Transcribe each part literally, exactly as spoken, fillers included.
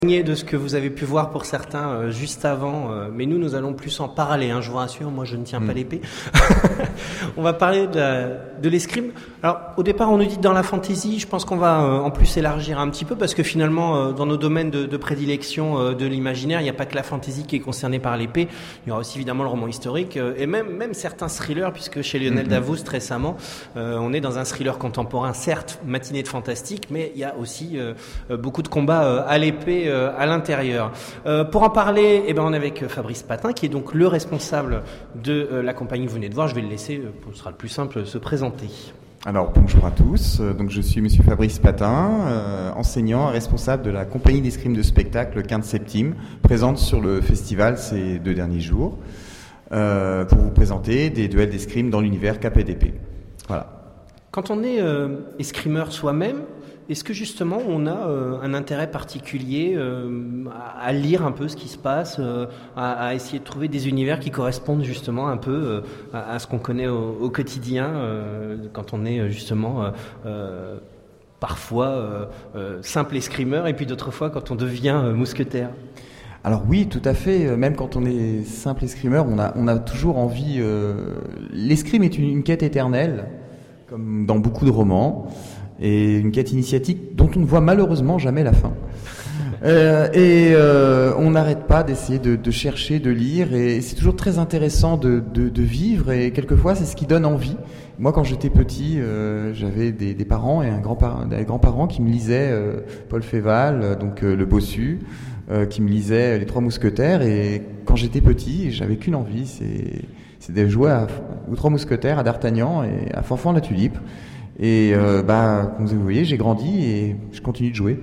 De ce que vous avez pu voir pour certains euh, juste avant, euh, mais nous, nous allons plus en parler, hein, je vous rassure, moi je ne tiens mmh. pas l'épée. On va parler de, la, de l'escrime. Alors, au départ, on nous dit dans la fantasy, je pense qu'on va euh, en plus élargir un petit peu, parce que finalement, euh, dans nos domaines de, de prédilection euh, de l'imaginaire, il n'y a pas que la fantasy qui est concernée par l'épée, il y aura aussi évidemment le roman historique, euh, et même, même certains thrillers, puisque chez Lionel mmh. Davoust, récemment, euh, on est dans un thriller contemporain, certes, matinée de fantastique, mais il y a aussi euh, beaucoup de combats euh, à l'épée, à l'intérieur. Euh, pour en parler, eh ben, on est avec Fabrice Patin, qui est donc le responsable de euh, la compagnie que vous venez de voir. Je vais le laisser, euh, ce sera le plus simple, se présenter. Alors, bonjour à tous. Donc, je suis monsieur Fabrice Patin, euh, enseignant et responsable de la compagnie d'escrime de spectacle Quinte Septime, présente sur le festival ces deux derniers jours, euh, pour vous présenter des duels d'escrime dans l'univers K P D P. Voilà. Quand on est euh, escrimeur soi-même, est-ce que justement on a euh, un intérêt particulier euh, à, à lire un peu ce qui se passe, euh, à, à essayer de trouver des univers qui correspondent justement un peu euh, à, à ce qu'on connaît au, au quotidien euh, quand on est justement euh, euh, parfois euh, euh, simple escrimeur et puis d'autres fois quand on devient euh, mousquetaire? Alors oui, tout à fait. Même quand on est simple escrimeur, on a, on a toujours envie... Euh... L'escrime est une, une quête éternelle, comme dans beaucoup de romans. Et une quête initiatique dont on ne voit malheureusement jamais la fin. Euh, et euh, on n'arrête pas d'essayer de, de chercher, de lire, et c'est toujours très intéressant de, de, de vivre, et quelquefois c'est ce qui donne envie. Moi, quand j'étais petit, euh, j'avais des, des parents et un grand-par- des grands-parents qui me lisaient euh, Paul Féval, donc euh, Le Bossu, euh, qui me lisaient Les Trois Mousquetaires, et quand j'étais petit, j'avais qu'une envie, c'est, c'est de jouer à, aux Trois Mousquetaires, à D'Artagnan et à Fanfan la Tulipe. Et euh, bah, comme vous voyez, j'ai grandi et je continue de jouer.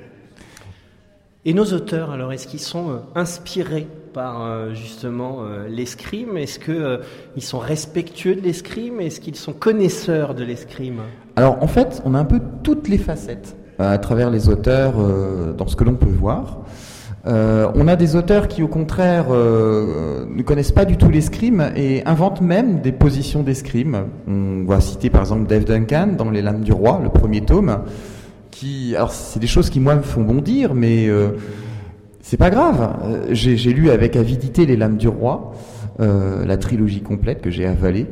Et nos auteurs, alors, est-ce qu'ils sont euh, inspirés par euh, justement euh, l'escrime? Est-ce qu'ils euh, sont respectueux de l'escrime? Est-ce qu'ils sont connaisseurs de l'escrime? Alors, en fait, on a un peu toutes les facettes euh, à travers les auteurs euh, dans ce que l'on peut voir. Euh, on a des auteurs qui, au contraire, euh, ne connaissent pas du tout l'escrime et inventent même des positions d'escrime. On va citer par exemple Dave Duncan dans Les Lames du Roi, le premier tome, qui, alors c'est des choses qui moi me font bondir, mais euh, c'est pas grave. Euh, j'ai, j'ai lu avec avidité Les Lames du Roi, euh, la trilogie complète que j'ai avalée.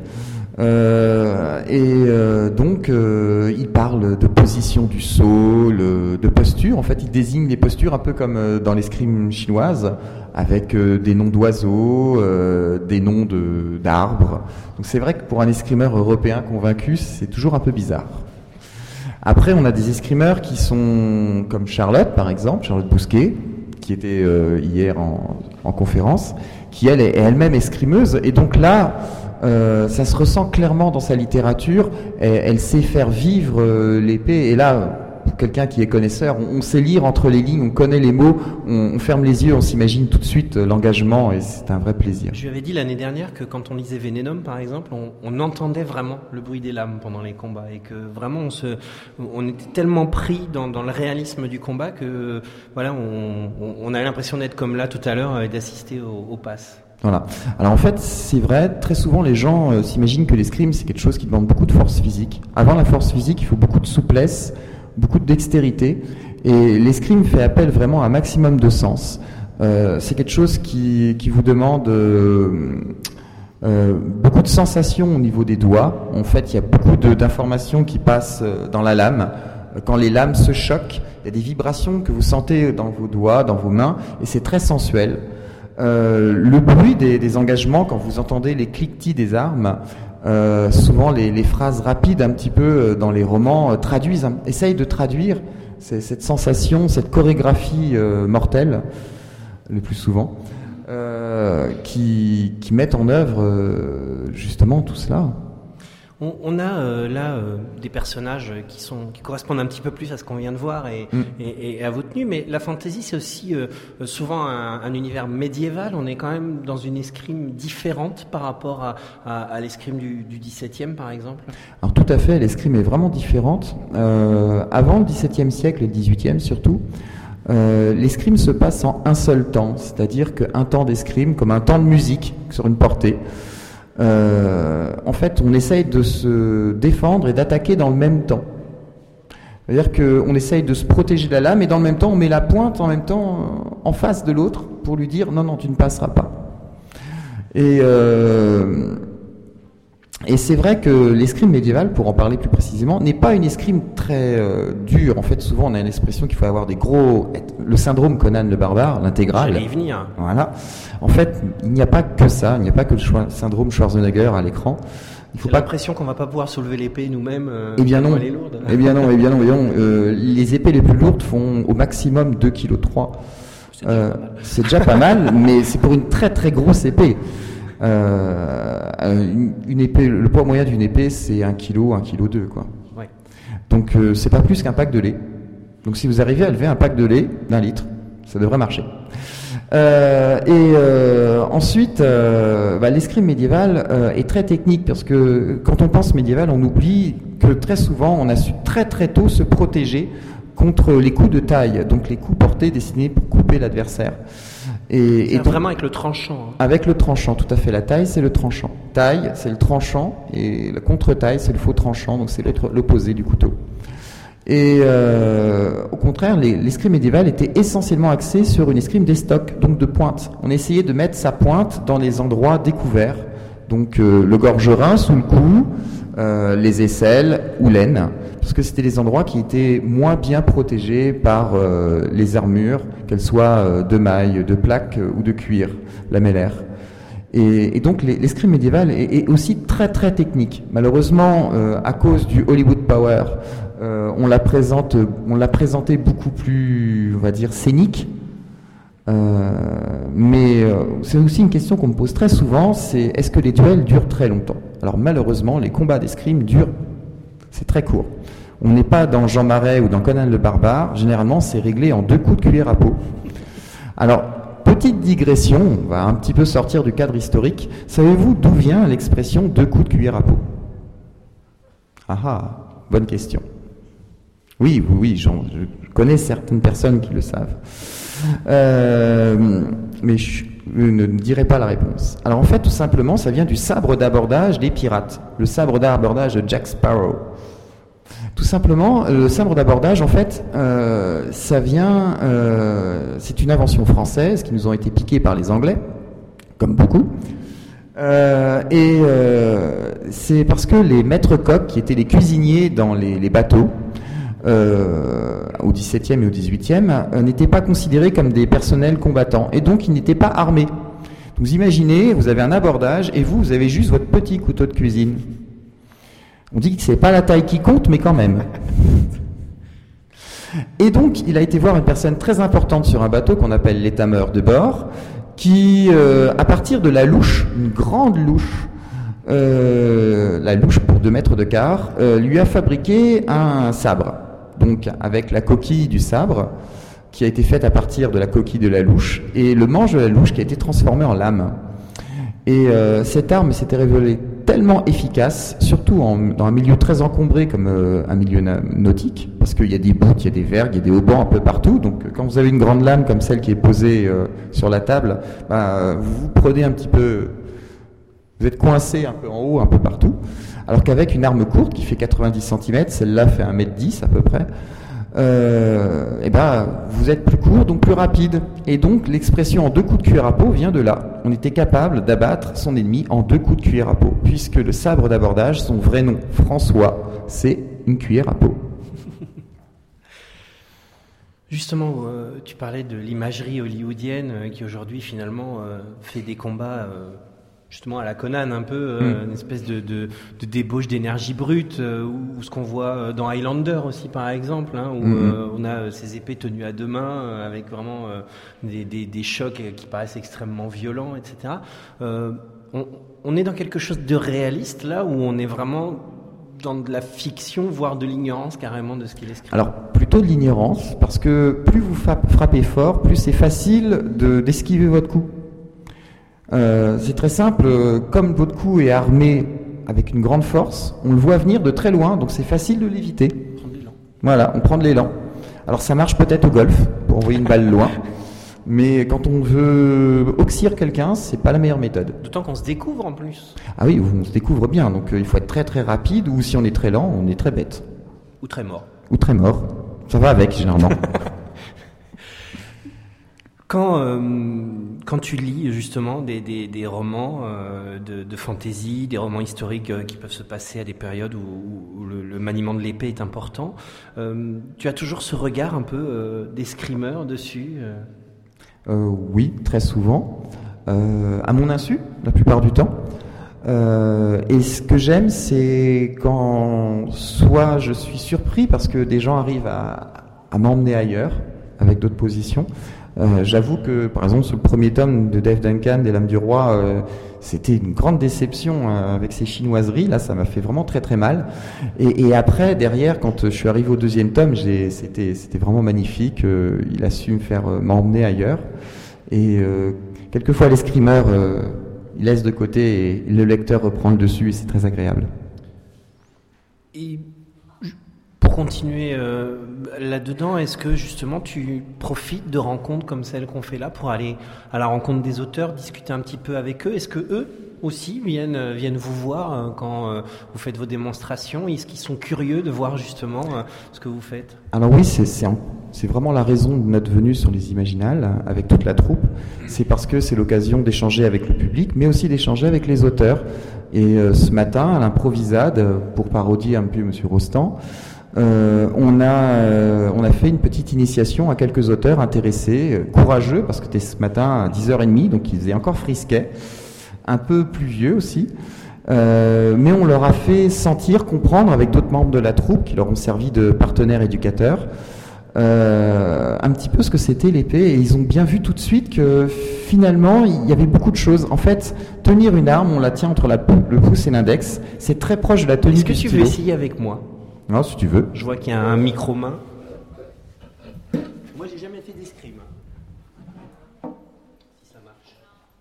Euh, et euh, donc euh, il parle de position du sol, de posture. En fait, il désigne les postures un peu comme euh, dans l'escrime chinoise, avec euh, des noms d'oiseaux, euh, des noms de, d'arbres. Donc c'est vrai que pour un escrimeur européen convaincu, c'est toujours un peu bizarre. Après, on a des escrimeurs qui sont comme Charlotte, par exemple, Charlotte Bousquet, qui était euh, hier en, en conférence, qui elle est elle-même escrimeuse, et donc là, Euh, ça se ressent clairement dans sa littérature. Elle, elle sait faire vivre euh, l'épée. Et là, pour quelqu'un qui est connaisseur, on, on sait lire entre les lignes, on connaît les mots, on, on ferme les yeux, on s'imagine tout de suite euh, l'engagement, et c'est un vrai plaisir. Je lui avais dit l'année dernière que quand on lisait Venom, par exemple, on, on entendait vraiment le bruit des lames pendant les combats, et que vraiment on se, on était tellement pris dans, dans le réalisme du combat que voilà, on, on, on avait l'impression d'être comme là tout à l'heure et d'assister au, au pass. Voilà. Alors en fait, c'est vrai, très souvent les gens euh, s'imaginent que l'escrime c'est quelque chose qui demande beaucoup de force physique. Avant la force physique, il faut beaucoup de souplesse, beaucoup de dextérité, et l'escrime fait appel vraiment à un maximum de sens. Euh, c'est quelque chose qui, qui vous demande euh, euh, beaucoup de sensations au niveau des doigts. En fait, il y a beaucoup de, d'informations qui passent dans la lame. Quand les lames se choquent, il y a des vibrations que vous sentez dans vos doigts, dans vos mains, et c'est très sensuel. Euh, le bruit des, des engagements, quand vous entendez les cliquetis des armes, euh, souvent les, les phrases rapides un petit peu dans les romans euh, traduisent, hein, essayent de traduire c'est, cette sensation, cette chorégraphie euh, mortelle, le plus souvent, euh, qui, qui mettent en œuvre euh, justement tout cela. On, on a euh, là euh, des personnages qui sont qui correspondent un petit peu plus à ce qu'on vient de voir et, mm. et, et à vos tenues, mais la fantasy c'est aussi euh, souvent un, un univers médiéval. On est quand même dans une escrime différente par rapport à, à, à l'escrime du, du dix-septième par exemple. Alors tout à fait, l'escrime est vraiment différente. Euh, avant le dix-septième siècle et le dix-huitième surtout, euh, l'escrime se passe en un seul temps, c'est-à-dire qu'un temps d'escrime comme un temps de musique sur une portée. Euh, en fait, on essaye de se défendre et d'attaquer dans le même temps. C'est-à-dire qu'on essaye de se protéger de la lame et dans le même temps, on met la pointe en même temps en face de l'autre pour lui dire non, non, tu ne passeras pas. Et, euh, et c'est vrai que l'escrime médiévale, pour en parler plus précisément, n'est pas une escrime très euh, dure. En fait, souvent, on a l'expression qu'il faut avoir des gros... Le syndrome Conan le barbare, l'intégrale. J'allais y venir. Voilà. En fait, il n'y a pas que ça. Il n'y a pas que le cho- syndrome Schwarzenegger à l'écran. Il faut pas l'impression qu'on va pas pouvoir soulever l'épée nous-mêmes. Euh, eh bien non. Elle est lourde. Eh bien non. Eh bien non. Eh bien non. Euh, les épées les plus lourdes font au maximum deux virgule trois kilos. C'est, euh, c'est déjà pas mal, mais c'est pour une très très grosse épée. Euh, une, une épée, le poids moyen d'une épée, c'est un kilo, un kilo deux, quoi. Ouais. Donc euh, c'est pas plus qu'un pack de lait. Donc si vous arrivez à lever un pack de lait d'un litre, ça devrait marcher. Euh, et euh, ensuite, euh, bah, l'escrime médiéval euh, est très technique parce que quand on pense médiéval, on oublie que très souvent, on a su très très tôt se protéger contre les coups de taille, donc les coups portés destinés pour couper l'adversaire. Et, et donc, vraiment avec le tranchant. Hein. Avec le tranchant, tout à fait. La taille, c'est le tranchant. Taille, c'est le tranchant, et la contre-taille, c'est le faux tranchant, donc c'est l'autre, l'opposé du couteau. Et euh, au contraire, les, l'escrime médiéval était essentiellement axé sur une escrime d'estoc, donc de pointe. On essayait de mettre sa pointe dans les endroits découverts, donc euh, le gorgerin sous le cou, euh, les aisselles ou l'aine, parce que c'était les endroits qui étaient moins bien protégés par euh, les armures, qu'elles soient euh, de mailles, de plaques euh, ou de cuir lamellaire. Et, et donc les, l'escrime médiéval est, est aussi très très technique. Malheureusement, euh, à cause du Hollywood Power, euh, on la présente, on l'a présenté beaucoup plus, on va dire, scénique. Euh, mais euh, c'est aussi une question qu'on me pose très souvent, c'est est-ce que les duels durent très longtemps? Alors malheureusement, les combats d'escrime durent, c'est très court. On n'est pas dans Jean Marais ou dans Conan le Barbare. Généralement, c'est réglé en deux coups de cuillère à peau. Alors, petite digression, on va un petit peu sortir du cadre historique. Savez-vous d'où vient l'expression deux coups de cuillère à peau? Ah ah, bonne question. Oui, oui, oui, j'en, je connais certaines personnes qui le savent. Euh, mais je, je ne dirai pas la réponse. Alors en fait, tout simplement, ça vient du sabre d'abordage des pirates. Le sabre d'abordage de Jack Sparrow. Tout simplement, le sabre d'abordage, en fait, euh, ça vient, euh, c'est une invention française qui nous ont été piquées par les Anglais, comme beaucoup. Euh, et euh, c'est parce que les maîtres coqs, qui étaient les cuisiniers dans les, les bateaux, euh, au dix-septième et au dix-huitième, euh, n'étaient pas considérés comme des personnels combattants, et donc ils n'étaient pas armés. Donc vous imaginez, vous avez un abordage, et vous, vous avez juste votre petit couteau de cuisine. On dit que c'est pas la taille qui compte, mais quand même. Et donc, il a été voir une personne très importante sur un bateau qu'on appelle l'étameur de bord, qui, euh, à partir de la louche, une grande louche, euh, la louche pour deux mètres de quart, euh, lui a fabriqué un sabre. Donc, avec la coquille du sabre, qui a été faite à partir de la coquille de la louche, et le manche de la louche qui a été transformé en lame. Et euh, cette arme s'était révélée tellement efficace, surtout en, dans un milieu très encombré comme euh, un milieu na- nautique, parce qu'il y a des bouts, il y a des vergues, il y a des haubans un peu partout. Donc quand vous avez une grande lame comme celle qui est posée euh, sur la table, bah, vous vous prenez un petit peu, vous êtes coincé un peu en haut, un peu partout. Alors qu'avec une arme courte qui fait quatre-vingt-dix centimètres, celle-là fait un mètre dix à peu près, euh, et ben vous êtes plus court, donc plus rapide. Et donc l'expression en deux coups de cuillère à peau vient de là. On était capable d'abattre son ennemi en deux coups de cuillère à peau, puisque le sabre d'abordage, son vrai nom, François, c'est une cuillère à peau. Justement, euh, tu parlais de l'imagerie hollywoodienne euh, qui aujourd'hui finalement euh, fait des combats euh, justement à la Conan un peu, euh, mm. une espèce de, de, de débauche d'énergie brute, euh, ou, ou ce qu'on voit dans Highlander aussi par exemple, hein, où mm. euh, on a ces épées tenues à deux mains euh, avec vraiment euh, des, des, des chocs qui paraissent extrêmement violents, et cetera. Euh, on, on est dans quelque chose de réaliste là, où on est vraiment dans de la fiction, voire de l'ignorance carrément de ce qu'il est. Alors plutôt de l'ignorance, parce que plus vous frappez fort, plus c'est facile de, d'esquiver votre coup. Euh, c'est très simple, comme votre coup est armé avec une grande force, on le voit venir de très loin, donc c'est facile de l'éviter. Prendre l'élan. Voilà, on prend de l'élan. Alors ça marche peut-être au golf, pour envoyer une balle loin, mais quand on veut oxyre quelqu'un, c'est pas la meilleure méthode. D'autant qu'on se découvre en plus. Ah oui, on se découvre bien, donc euh, il faut être très très rapide, ou si on est très lent, on est très bête. Ou très mort. ou très mort. Ça va avec, généralement. Quand, euh, quand tu lis justement des, des, des romans euh, de, de fantasy, des romans historiques euh, qui peuvent se passer à des périodes où, où le, le maniement de l'épée est important, euh, tu as toujours ce regard un peu euh, d'escrimeur dessus euh... Euh, oui, très souvent. Euh, à mon insu, la plupart du temps. Euh, et ce que j'aime, c'est quand soit je suis surpris parce que des gens arrivent à, à m'emmener ailleurs avec d'autres positions. Euh, j'avoue que, par exemple, sur le premier tome de Dave Duncan, des Lames du Roi, euh, c'était une grande déception euh, avec ses chinoiseries. Là, ça m'a fait vraiment très très mal. Et, et après, derrière, quand je suis arrivé au deuxième tome, j'ai, c'était, c'était vraiment magnifique. Euh, il a su me faire euh, m'emmener ailleurs. Et euh, quelquefois, l'escrimeur, euh, il laisse de côté et le lecteur reprend le dessus et c'est très agréable. Et pour continuer euh, là-dedans, est-ce que justement tu profites de rencontres comme celles qu'on fait là pour aller à la rencontre des auteurs, discuter un petit peu avec eux? Est-ce que eux aussi viennent, viennent vous voir euh, quand euh, vous faites vos démonstrations? Est-ce qu'ils sont curieux de voir justement euh, ce que vous faites? Alors oui, c'est, c'est, un, c'est vraiment la raison de notre venue sur les Imaginales avec toute la troupe. C'est parce que c'est l'occasion d'échanger avec le public, mais aussi d'échanger avec les auteurs. Et euh, ce matin, à l'improvisade, pour parodier un peu Monsieur Rostand, Euh, on, a, euh, on a fait une petite initiation à quelques auteurs intéressés, euh, courageux, parce que c'était ce matin à dix heures trente, donc il faisait encore frisquet, un peu pluvieux aussi, euh, mais on leur a fait sentir, comprendre avec d'autres membres de la troupe qui leur ont servi de partenaires éducateurs, euh, un petit peu ce que c'était l'épée, et ils ont bien vu tout de suite que finalement il y avait beaucoup de choses. En fait, tenir une arme, on la tient entre la, le pouce et l'index, c'est très proche de la tenue Est-ce du que tu stylo. veux essayer avec moi? Non, si tu veux. Je vois qu'il y a un micro-main. Moi, j'ai jamais fait d'escrime. Si ça marche.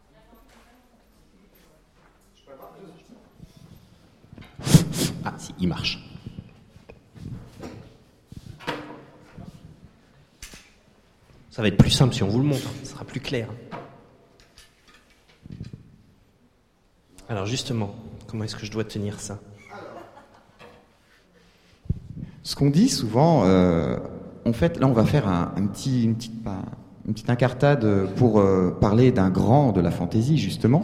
Ah, si, il marche. Ça va être plus simple si on vous le montre. Ce sera plus clair. Alors, justement, comment est-ce que je dois tenir ça? Ce qu'on dit souvent, euh, en fait, là, on va faire un, un petit, une, petite, une petite incartade pour euh, parler d'un grand de la fantaisie, justement.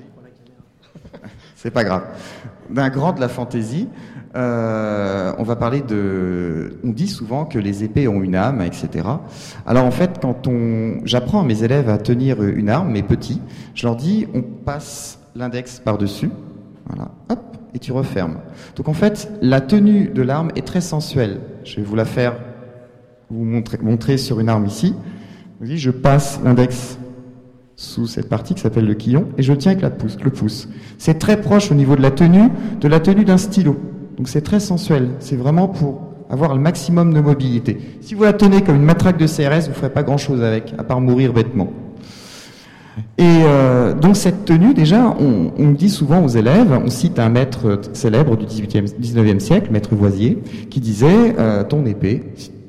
C'est pas grave. D'un grand de la fantaisie, euh, on va parler de... On dit souvent que les épées ont une âme, et cetera. Alors, en fait, quand on... J'apprends à mes élèves à tenir une arme, mes petits, je leur dis, on passe l'index par-dessus, voilà, hop, et tu refermes. Donc en fait, la tenue de l'arme est très sensuelle. Je vais vous la faire, vous montrer, montrer sur une arme ici. Vous je passe l'index sous cette partie qui s'appelle le quillon et je le tiens avec la pouce, le pouce. C'est très proche au niveau de la tenue, de la tenue d'un stylo. Donc c'est très sensuel. C'est vraiment pour avoir le maximum de mobilité. Si vous la tenez comme une matraque de C R S, vous ne ferez pas grand-chose avec, à part mourir bêtement. Et euh, donc cette tenue, déjà, on, on dit souvent aux élèves, on cite un maître célèbre du dix-huitième, dix-neuvième siècle, maître Voisier, qui disait euh, ton épée,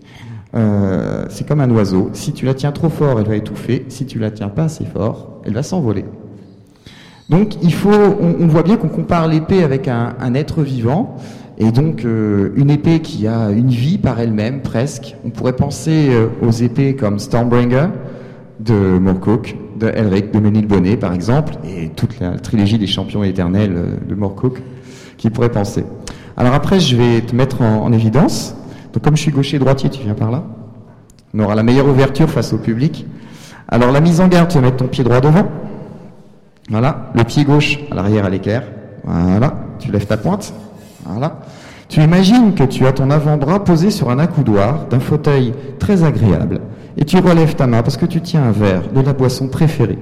euh, c'est comme un oiseau. Si tu la tiens trop fort, elle va étouffer. Si tu la tiens pas assez fort, elle va s'envoler. Donc il faut, on, on voit bien qu'on compare l'épée avec un, un être vivant, et donc euh, une épée qui a une vie par elle-même presque. On pourrait penser euh, aux épées comme Stormbringer de Moorcock, de Elric, de Ménilbonnet par exemple, et toute la trilogie des champions éternels de Moorcock, qui pourrait penser. Alors après, je vais te mettre en, en évidence. Donc comme je suis gaucher et droitier, tu viens par là. On aura la meilleure ouverture face au public. Alors la mise en garde, tu vas mettre ton pied droit devant. Voilà, le pied gauche à l'arrière à l'équerre. Voilà, tu lèves ta pointe. Voilà. Tu imagines que tu as ton avant-bras posé sur un accoudoir d'un fauteuil très agréable. Et tu relèves ta main parce que tu tiens un verre de la boisson préférée.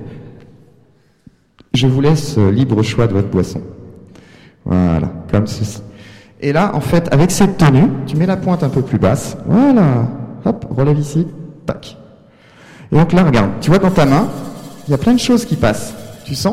Je vous laisse libre choix de votre boisson. Voilà, comme ceci. Et là, en fait, avec cette tenue, tu mets la pointe un peu plus basse. Voilà. Hop, relève ici. Tac. Et donc là, regarde. Tu vois, dans ta main, il y a plein de choses qui passent. Tu sens?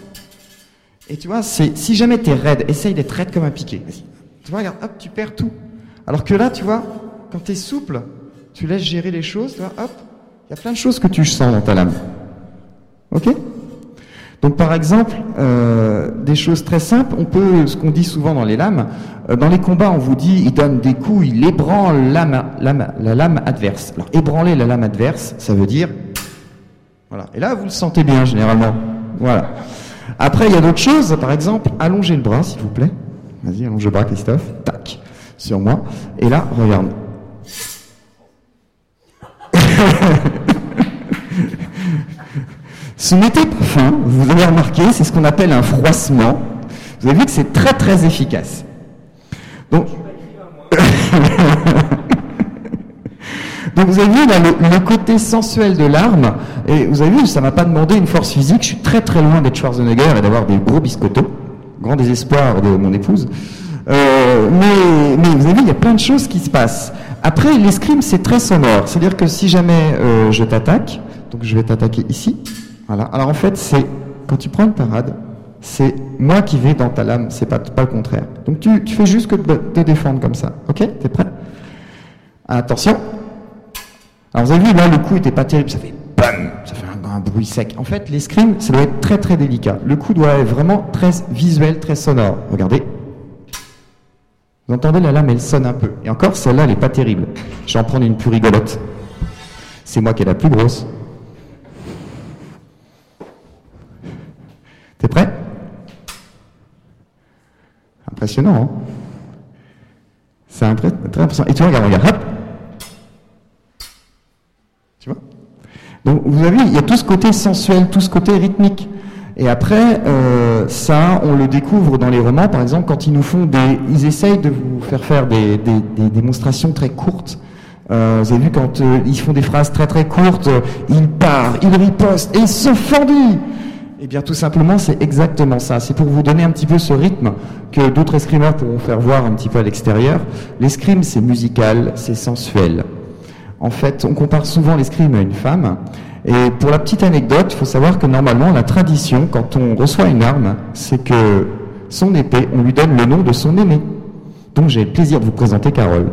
Et tu vois, c'est, si jamais t'es raide, essaye d'être raide comme un piquet. Vas-y. Tu vois, regarde, hop, tu perds tout. Alors que là, tu vois, quand t'es souple, tu laisses gérer les choses, tu vois, hop, il y a plein de choses que tu sens dans ta lame. Ok? Donc par exemple, euh, des choses très simples, on peut, ce qu'on dit souvent dans les lames, euh, dans les combats on vous dit, il donne des coups, il ébranle lame, lame, la lame adverse. Alors ébranler la lame adverse, ça veut dire, voilà. Et là vous le sentez bien généralement, voilà. Après il y a d'autres choses, par exemple, allongez le bras s'il vous plaît. Vas-y, allonge le bras Christophe, tac, sur moi. Et là, regarde. Ce n'était pas fin, vous avez remarqué, c'est ce qu'on appelle un froissement. Vous avez vu que c'est très très efficace. Donc, Donc vous avez vu là, le, le côté sensuel de l'arme, et vous avez vu, ça m'a pas demandé une force physique, je suis très très loin d'être Schwarzenegger et d'avoir des gros biscottos, grand désespoir de mon épouse. Euh, mais, mais vous avez vu, il y a plein de choses qui se passent. Après, l'escrime, c'est très sonore, c'est-à-dire que si jamais euh, je t'attaque, donc je vais t'attaquer ici, voilà. Alors en fait, c'est quand tu prends une parade, c'est moi qui vais dans ta lame, c'est pas, pas le contraire. Donc tu, tu fais juste que de te défendre comme ça. Ok? T'es prêt? Attention. Alors vous avez vu, là, le coup était pas terrible, ça fait bam, ça fait un, un bruit sec. En fait, l'escrime, ça doit être très très délicat. Le coup doit être vraiment très visuel, très sonore. Regardez. Vous entendez, la lame, elle sonne un peu. Et encore, celle-là, elle est pas terrible. Je vais en prendre une plus rigolote. C'est moi qui ai la plus grosse. T'es prêt? Impressionnant, hein? C'est impré- très impressionnant. Et tu vois, regarde, regarde, hop! Tu vois? Donc, vous avez vu, il y a tout ce côté sensuel, tout ce côté rythmique. Et après, euh, ça, on le découvre dans les romans, par exemple, quand ils nous font des... Ils essayent de vous faire faire des, des, des démonstrations très courtes. Euh, vous avez vu, quand euh, ils font des phrases très très courtes, euh, ils partent, ils ripostent, et ils se fendent. Eh bien, tout simplement, c'est exactement ça. C'est pour vous donner un petit peu ce rythme que d'autres escrimeurs pourront faire voir un petit peu à l'extérieur. L'escrime, c'est musical, c'est sensuel. En fait, on compare souvent l'escrime à une femme. Et pour la petite anecdote, il faut savoir que normalement, la tradition, quand on reçoit une arme, c'est que son épée, on lui donne le nom de son aimé. Donc, j'ai le plaisir de vous présenter Carole,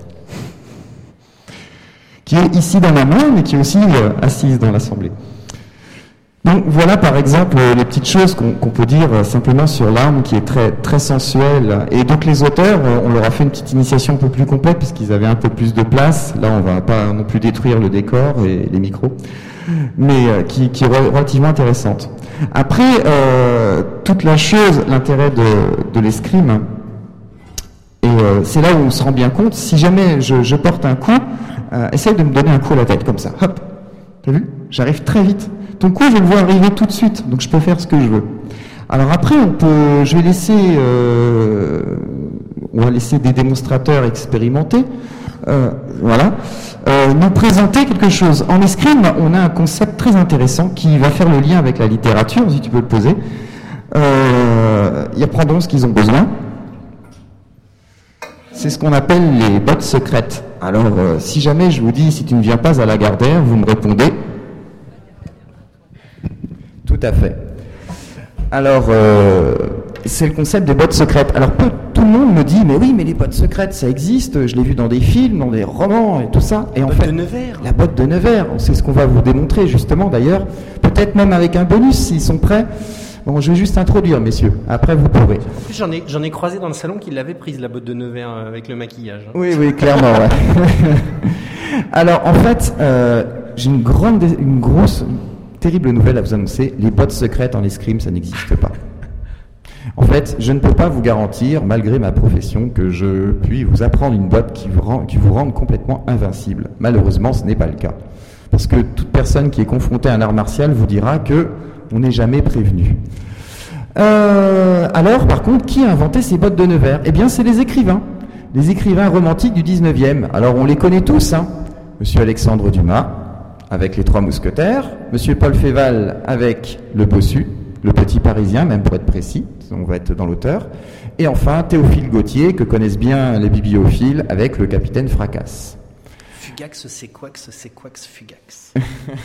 qui est ici dans ma main, mais qui est aussi euh, assise dans l'assemblée. Donc voilà par exemple les petites choses qu'on qu'on peut dire simplement sur l'arme qui est très très sensuelle. Et donc les auteurs, on leur a fait une petite initiation un peu plus complète puisqu'ils avaient un peu plus de place. Là on va pas non plus détruire le décor et les micros, mais euh, qui, qui est relativement intéressante. Après euh, toute la chose, l'intérêt de, de l'escrime, et euh, c'est là où on se rend bien compte. Si jamais je, je porte un coup, euh, essaye de me donner un coup à la tête comme ça. Hop, t'as vu? J'arrive très vite. Ton coup, je le vois arriver tout de suite, donc je peux faire ce que je veux. Alors après, on peut, je vais laisser, euh, on va laisser des démonstrateurs expérimentés, euh, voilà, euh, nous présenter quelque chose. En escrime, on a un concept très intéressant qui va faire le lien avec la littérature, si tu peux le poser. Euh, ils apprendront ce qu'ils ont besoin. C'est ce qu'on appelle les bottes secrètes. Alors, euh, si jamais je vous dis, si tu ne viens pas à la Gardère, vous me répondez. Tout à fait. Alors, euh, c'est le concept des bottes secrètes. Alors, peu, tout le monde me dit, mais oui, mais les bottes secrètes, ça existe. Je l'ai vu dans des films, dans des romans et tout ça. Et la en botte fait, de Nevers. La botte de Nevers. C'est ce qu'on va vous démontrer justement, d'ailleurs. Peut-être même avec un bonus, s'ils sont prêts. Bon, je vais juste introduire, messieurs. Après, vous pourrez. En plus, j'en ai, j'en ai croisé dans le salon qui l'avait prise, la botte de Nevers, euh, avec le maquillage. Hein. Oui, oui, clairement, ouais. Alors, en fait, euh, j'ai une grande, une grosse... terrible nouvelle à vous annoncer, les bottes secrètes en escrime, ça n'existe pas. En fait, je ne peux pas vous garantir, malgré ma profession, que je puis vous apprendre une botte qui vous, rend, qui vous rende complètement invincible. Malheureusement, ce n'est pas le cas. Parce que toute personne qui est confrontée à un art martial vous dira que on n'est jamais prévenu. Euh, alors, par contre, qui a inventé ces bottes de Nevers? Eh bien, c'est les écrivains. Les écrivains romantiques du dix-neuvième. Alors, on les connaît tous, hein. Monsieur Alexandre Dumas, avec les Trois Mousquetaires, Monsieur Paul Féval avec le Bossu, le Petit Parisien, même pour être précis, on va être dans l'auteur, et enfin Théophile Gautier, que connaissent bien les bibliophiles, avec le Capitaine Fracasse. Fugax, c'est quoi que c'est quoi que Fugax.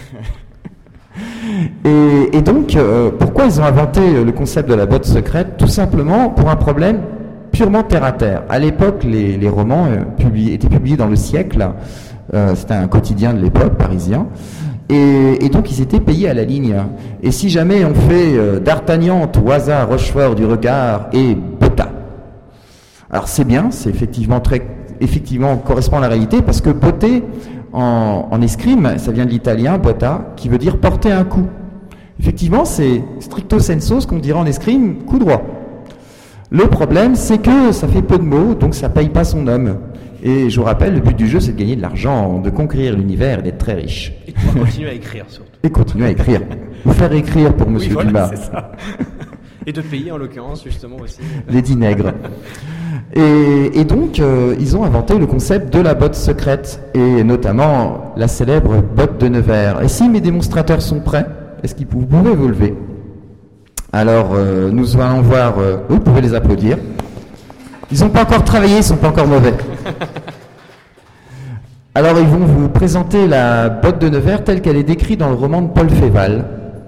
et, et donc, euh, pourquoi ils ont inventé le concept de la botte secrète? Tout simplement pour un problème purement terre-à-terre. À l'époque, les, les romans euh, publiés, étaient publiés dans Le Siècle. Euh, c'était un quotidien de l'époque, parisien. Et, et donc ils étaient payés à la ligne. Et si jamais on fait euh, D'Artagnan, au hasard, Rochefort du regard et Botta. Alors c'est bien, c'est effectivement très, effectivement correspond à la réalité, parce que botter en, en escrime, ça vient de l'italien botta, qui veut dire porter un coup. Effectivement, c'est stricto sensu ce qu'on dirait en escrime, coup droit. Le problème, c'est que ça fait peu de mots, donc ça paye pas son homme. Et je vous rappelle, le but du jeu, c'est de gagner de l'argent, de conquérir l'univers et d'être très riche. Et de pouvoir continuer à écrire, surtout. Et continuer à écrire. Vous faire écrire pour Monsieur oui, voilà, Dumas. C'est ça. Et de payer, en l'occurrence, justement, aussi. Les dix nègres. Et, et donc, euh, ils ont inventé le concept de la botte secrète, et notamment la célèbre botte de Nevers. Et si mes démonstrateurs sont prêts, est-ce que vous pouvez vous lever? Alors, euh, nous allons voir... Euh, vous pouvez les applaudir. Ils n'ont pas encore travaillé, ils ne sont pas encore mauvais. Alors, ils vont vous présenter la botte de Nevers telle qu'elle est décrite dans le roman de Paul Féval.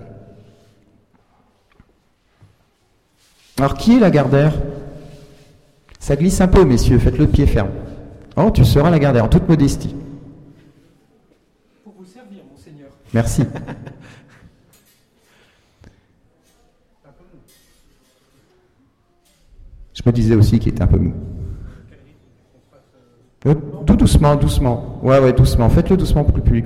Alors, qui est Lagardère? Ça glisse un peu, messieurs, faites-le de pied ferme. Oh, tu seras Lagardère, en toute modestie. Pour vous servir, monseigneur. Merci. Je me disais aussi qu'il était un peu mou. Euh, tout doucement, doucement. Ouais, ouais, doucement. Faites-le doucement pour le public.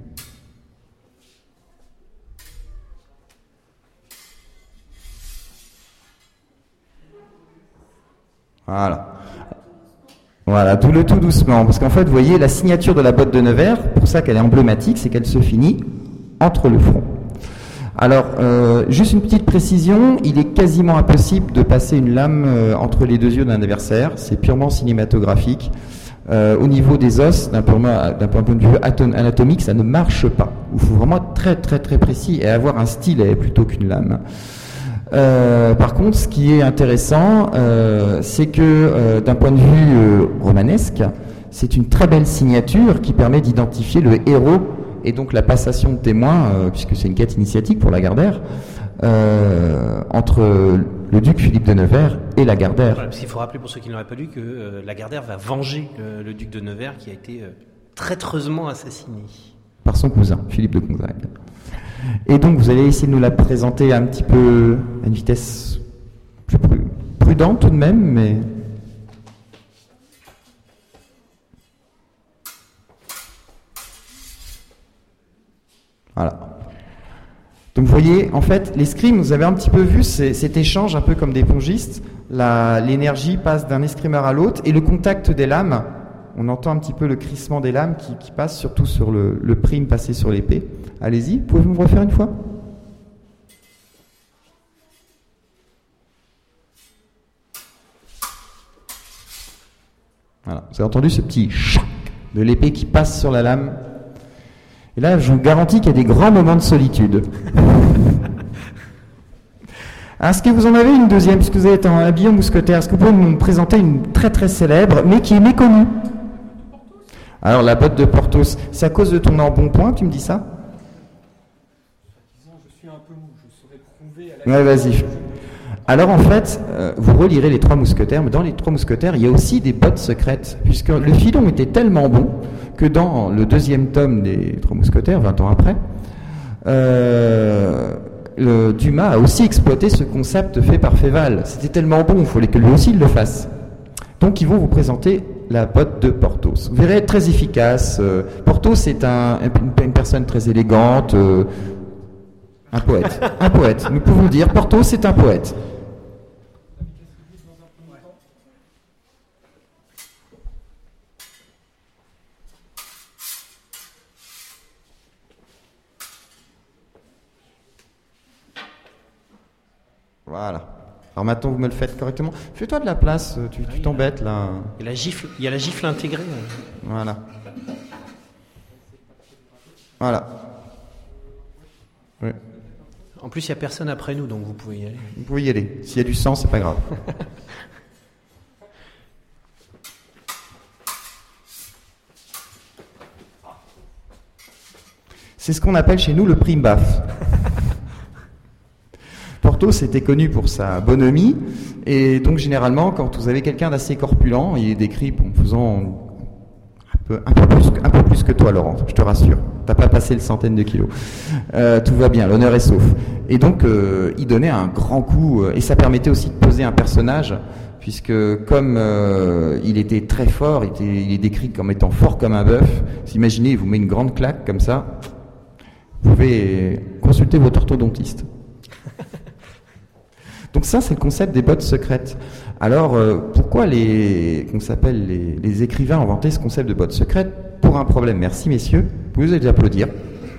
Voilà. Voilà, tout le tout doucement. Parce qu'en fait, vous voyez, la signature de la botte de Nevers, pour ça qu'elle est emblématique, c'est qu'elle se finit entre le front. Alors, euh, juste une petite précision, il est quasiment impossible de passer une lame euh, entre les deux yeux d'un adversaire, c'est purement cinématographique. Euh, au niveau des os, d'un point, d'un point de vue anatomique, ça ne marche pas. Il faut vraiment être très très très précis et avoir un stylet plutôt qu'une lame. Euh, par contre, ce qui est intéressant, euh, c'est que euh, d'un point de vue euh, romanesque, c'est une très belle signature qui permet d'identifier le héros et donc la passation de témoins, euh, puisque c'est une quête initiatique pour Lagardère, euh, entre le duc Philippe de Nevers et Lagardère. Voilà, parce qu'il faut rappeler pour ceux qui ne l'auraient pas lu que euh, Lagardère va venger euh, le duc de Nevers qui a été euh, traîtreusement assassiné. Par son cousin, Philippe de Gonzague. Et donc vous allez essayer de nous la présenter un petit peu à une vitesse plus prudente tout de même, mais... Voilà. Donc vous voyez, en fait, l'escrime, vous avez un petit peu vu c'est, cet échange un peu comme des pongistes. La, l'énergie passe d'un escrimeur à l'autre et le contact des lames, on entend un petit peu le crissement des lames qui, qui passe surtout sur le, le prime passé sur l'épée. Allez-y, pouvez-vous me refaire une fois? Voilà, vous avez entendu ce petit chac de l'épée qui passe sur la lame. Et là, je vous garantis qu'il y a des grands moments de solitude. Est-ce que vous en avez une deuxième, puisque vous êtes en habillé en mousquetaire? Est-ce que vous pouvez nous présenter une très très célèbre, mais qui est méconnue? Alors, la botte de Porthos, c'est à cause de ton embonpoint que tu me dis ça? Disons, je suis un peu mou, je saurais prouver à la... Ouais, vas-y. Alors, en fait, euh, vous relirez les Trois Mousquetaires, mais dans les Trois Mousquetaires, il y a aussi des bottes secrètes, puisque le filon était tellement bon que dans le deuxième tome des Trois Mousquetaires, vingt ans après, euh, le Dumas a aussi exploité ce concept fait par Féval. C'était tellement bon, il fallait que lui aussi il le fasse. Donc ils vont vous présenter la botte de Porthos. Vous verrez, très efficace. Euh, Porthos est un, une, une personne très élégante, euh, un poète. Un poète, nous pouvons dire, Porthos est un poète. Voilà. Alors maintenant, vous me le faites correctement. Fais-toi de la place, tu, tu t'embêtes là. Il y a la gifle, il y a la gifle intégrée. Voilà. Voilà. Oui. En plus, il n'y a personne après nous, donc vous pouvez y aller. Vous pouvez y aller. S'il y a du sang, c'est pas grave. C'est ce qu'on appelle chez nous le prime baf. Porthos était connu pour sa bonhomie, et donc généralement, quand vous avez quelqu'un d'assez corpulent, il est décrit en faisant un peu, un, peu plus, un peu plus que toi, Laurent, je te rassure. T'as pas passé le centaine de kilos. Euh, tout va bien, l'honneur est sauf. Et donc, euh, il donnait un grand coup, euh, et ça permettait aussi de poser un personnage, puisque comme euh, il était très fort, il, était, il est décrit comme étant fort comme un bœuf. Vous imaginez, il vous met une grande claque comme ça, vous pouvez consulter votre orthodontiste. Donc ça, c'est le concept des bottes secrètes. Alors, euh, pourquoi les, qu'on s'appelle les, les écrivains ont inventé ce concept de bottes secrètes? Pour un problème. Merci, messieurs. Vous pouvez les applaudir.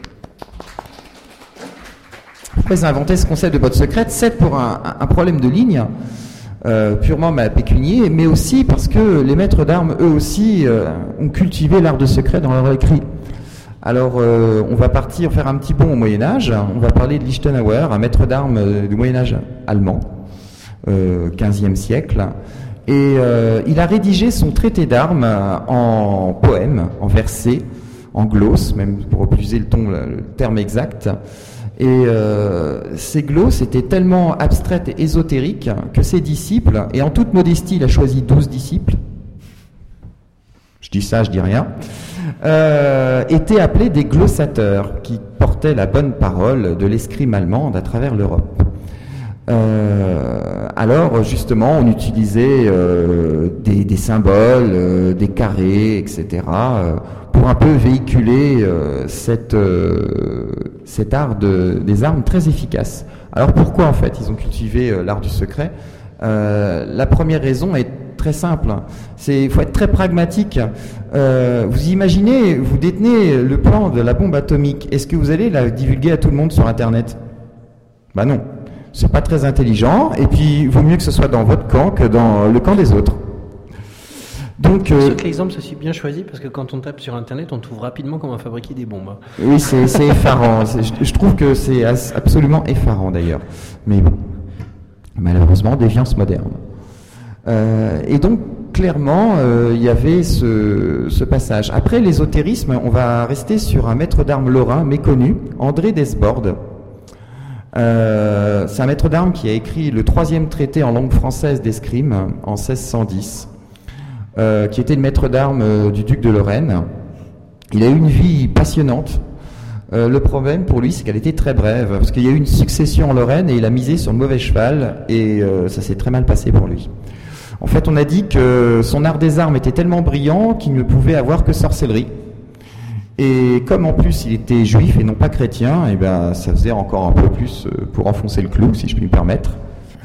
Pourquoi ils ont inventé ce concept de bottes secrètes? C'est pour un, un problème de ligne, euh, purement pécunier, mais aussi parce que les maîtres d'armes, eux aussi, euh, ont cultivé l'art de secret dans leur écrit. Alors, euh, on va partir faire un petit bond au Moyen-Âge. On va parler de Lichtenauer, un maître d'armes du Moyen-Âge allemand, euh, quinzième siècle. Et euh, il a rédigé son traité d'armes en poème, en versets, en glosses, même pour utiliser le, ton, le terme exact. Et euh, ces glosses étaient tellement abstraites et ésotériques que ses disciples, et en toute modestie, il a choisi douze disciples, je dis ça, je dis rien, euh, étaient appelés des glossateurs, qui portaient la bonne parole de l'escrime allemande à travers l'Europe. Euh, alors justement, on utilisait euh, des, des symboles, euh, des carrés, et cetera, euh, pour un peu véhiculer euh, cette, euh, cet art de, des armes très efficaces. Alors pourquoi en fait ils ont cultivé euh, l'art du secret? euh, La première raison est très simple. C'est, il faut être très pragmatique. Euh, vous imaginez, vous détenez le plan de la bombe atomique. Est-ce que vous allez la divulguer à tout le monde sur Internet? Ben non. C'est pas très intelligent, et puis il vaut mieux que ce soit dans votre camp que dans le camp des autres. Donc, euh... sûr que l'exemple soit si bien choisi, parce que quand on tape sur Internet, on trouve rapidement comment fabriquer des bombes. Oui, c'est, c'est effarant. C'est, je, je trouve que c'est absolument effarant d'ailleurs. Mais bon, malheureusement, déviance moderne. Euh, et donc, clairement, euh, il y avait ce, ce passage. Après l'ésotérisme, on va rester sur un maître d'armes lorrain méconnu, André Desbordes. Euh, c'est un maître d'armes qui a écrit le troisième traité en langue française d'escrime en seize cent dix, euh, qui était le maître d'armes euh, du duc de Lorraine. Il a eu une vie passionnante. Euh, le problème pour lui, c'est qu'elle était très brève, parce qu'il y a eu une succession en Lorraine et il a misé sur le mauvais cheval, et euh, ça s'est très mal passé pour lui. En fait, on a dit que son art des armes était tellement brillant qu'il ne pouvait avoir que sorcellerie. Et comme en plus il était juif et non pas chrétien, et ben ça faisait encore un peu plus pour enfoncer le clou, si je puis me permettre.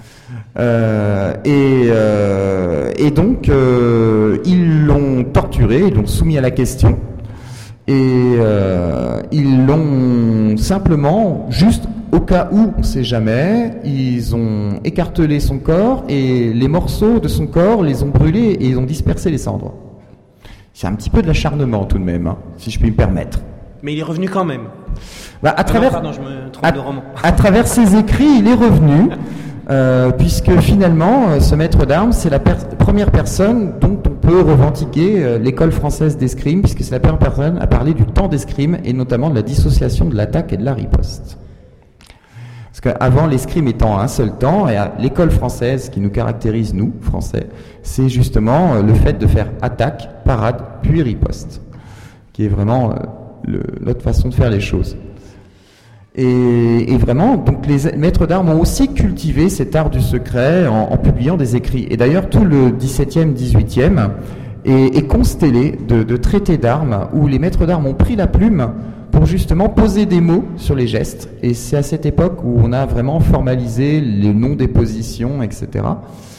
Euh, et, euh, et donc euh, ils l'ont torturé, ils l'ont soumis à la question, et euh, ils l'ont simplement, juste au cas où, on ne sait jamais, ils ont écartelé son corps et les morceaux de son corps les ont brûlés et ils ont dispersé les cendres. C'est un petit peu de l'acharnement tout de même, hein, si je puis me permettre. Mais il est revenu quand même. Bah, à, ah travers, non, pardon, je me trompe à, de roman. à travers ses écrits, il est revenu, euh, puisque finalement, ce maître d'armes, c'est la per- première personne dont on peut revendiquer euh, l'école française d'escrime, puisque c'est la première personne à parler du temps d'escrime et notamment de la dissociation de l'attaque et de la riposte. Parce qu'avant, l'escrime étant un seul temps, et à l'école française qui nous caractérise, nous, Français, c'est justement le fait de faire attaque, parade, puis riposte, qui est vraiment le, notre façon de faire les choses. Et, et vraiment, donc les maîtres d'armes ont aussi cultivé cet art du secret en, en publiant des écrits. Et d'ailleurs, tout le dix-septième, dix-huitième est, est constellé de, de traités d'armes où les maîtres d'armes ont pris la plume pour justement poser des mots sur les gestes. Et c'est à cette époque où on a vraiment formalisé les noms des positions, et cetera.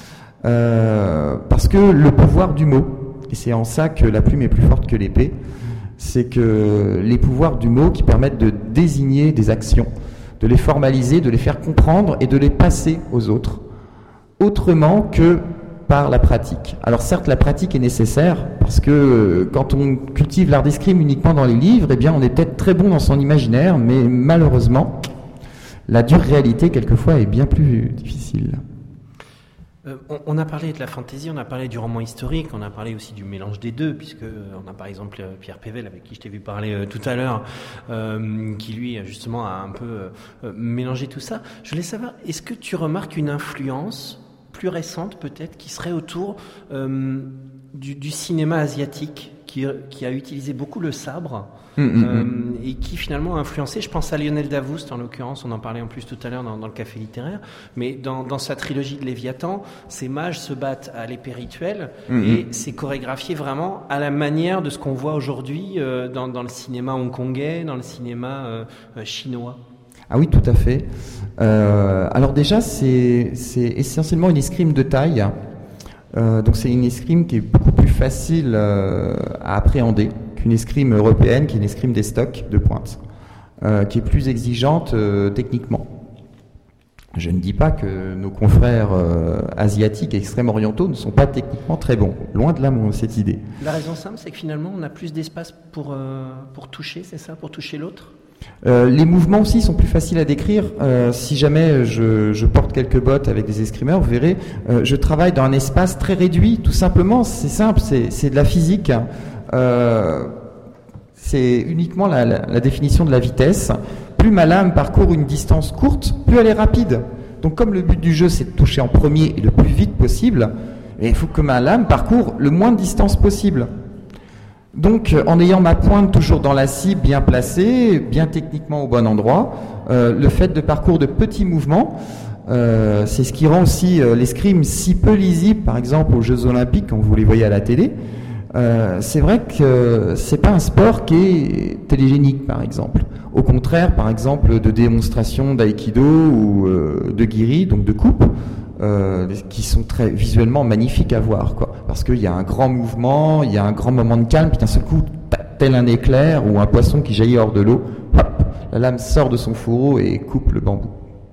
Euh, parce que le pouvoir du mot, et c'est en ça que la plume est plus forte que l'épée, c'est que les pouvoirs du mot qui permettent de désigner des actions, de les formaliser, de les faire comprendre et de les passer aux autres, autrement que par la pratique. Alors certes, la pratique est nécessaire, parce que euh, quand on cultive l'art d'escrime uniquement dans les livres, eh bien on est peut-être très bon dans son imaginaire, mais malheureusement, la dure réalité, quelquefois, est bien plus difficile. Euh, on, on a parlé de la fantaisie, on a parlé du roman historique, on a parlé aussi du mélange des deux, puisque euh, on a par exemple euh, Pierre Pével, avec qui je t'ai vu parler euh, tout à l'heure, euh, qui lui justement a un peu euh, mélangé tout ça. Je voulais savoir, est-ce que tu remarques une influence plus récente peut-être qui serait autour euh, du, du cinéma asiatique, qui, qui a utilisé beaucoup le sabre Mmh, euh, mmh. et qui finalement a influencé, je pense à Lionel Davoust en l'occurrence, on en parlait en plus tout à l'heure dans, dans le café littéraire, mais dans, dans sa trilogie de Léviathan, ces mages se battent à l'épée rituelle Mmh. et c'est chorégraphié vraiment à la manière de ce qu'on voit aujourd'hui euh, dans, dans le cinéma hongkongais, dans le cinéma euh, euh, chinois. Ah oui, tout à fait. Euh, alors déjà, c'est, c'est essentiellement une escrime de taille. Euh, donc c'est une escrime qui est beaucoup plus facile euh, à appréhender qu'une escrime européenne, qui est une escrime des stocks de pointe, euh, qui est plus exigeante euh, techniquement. Je ne dis pas que nos confrères euh, asiatiques et extrême-orientaux ne sont pas techniquement très bons. Loin de là, mon, cette idée. La raison simple, c'est que finalement, on a plus d'espace pour, euh, pour toucher, c'est ça, pour toucher l'autre ? Euh, les mouvements aussi sont plus faciles à décrire. Euh, si jamais je, je porte quelques bottes avec des escrimeurs, vous verrez, euh, je travaille dans un espace très réduit. Tout simplement, c'est simple, c'est, c'est de la physique. Euh, c'est uniquement la, la, la définition de la vitesse. Plus ma lame parcourt une distance courte, plus elle est rapide. Donc comme le but du jeu, c'est de toucher en premier et le plus vite possible, et il faut que ma lame parcourt le moins de distance possible. Donc, en ayant ma pointe toujours dans la cible, bien placée, bien techniquement au bon endroit, euh, le fait de parcours de petits mouvements, euh, c'est ce qui rend aussi euh, l'escrime si peu lisible, par exemple aux Jeux Olympiques, quand vous les voyez à la télé. Euh, c'est vrai que c'est pas un sport qui est télégénique, par exemple. Au contraire, par exemple, de démonstration d'aïkido ou euh, de giri, donc de coupe, Euh, qui sont très visuellement magnifiques à voir, quoi. Parce qu'il y a un grand mouvement, il y a un grand moment de calme, puis d'un seul coup, tel un éclair ou un poisson qui jaillit hors de l'eau, hop, la lame sort de son fourreau et coupe le bambou.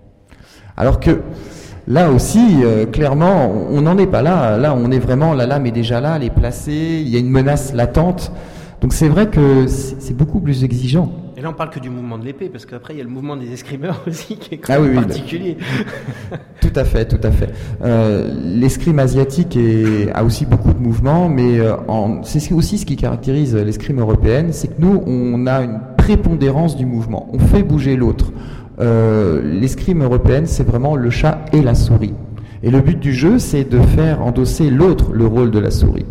Alors que là aussi, euh, clairement, on n'en est pas là. Là, on est vraiment, la lame est déjà là, elle est placée, il y a une menace latente. Donc c'est vrai que c'est, c'est beaucoup plus exigeant. Et là, on parle que du mouvement de l'épée, parce qu'après, il y a le mouvement des escrimeurs aussi, qui est quand Ah même oui, oui, particulier. Tout à fait, tout à fait. Euh, l'escrime asiatique est, a aussi beaucoup de mouvements, mais euh, en, c'est aussi ce qui caractérise l'escrime européenne, c'est que nous, on a une prépondérance du mouvement. On fait bouger l'autre. Euh, l'escrime européenne, c'est vraiment le chat et la souris. Et le but du jeu, c'est de faire endosser l'autre le rôle de la souris,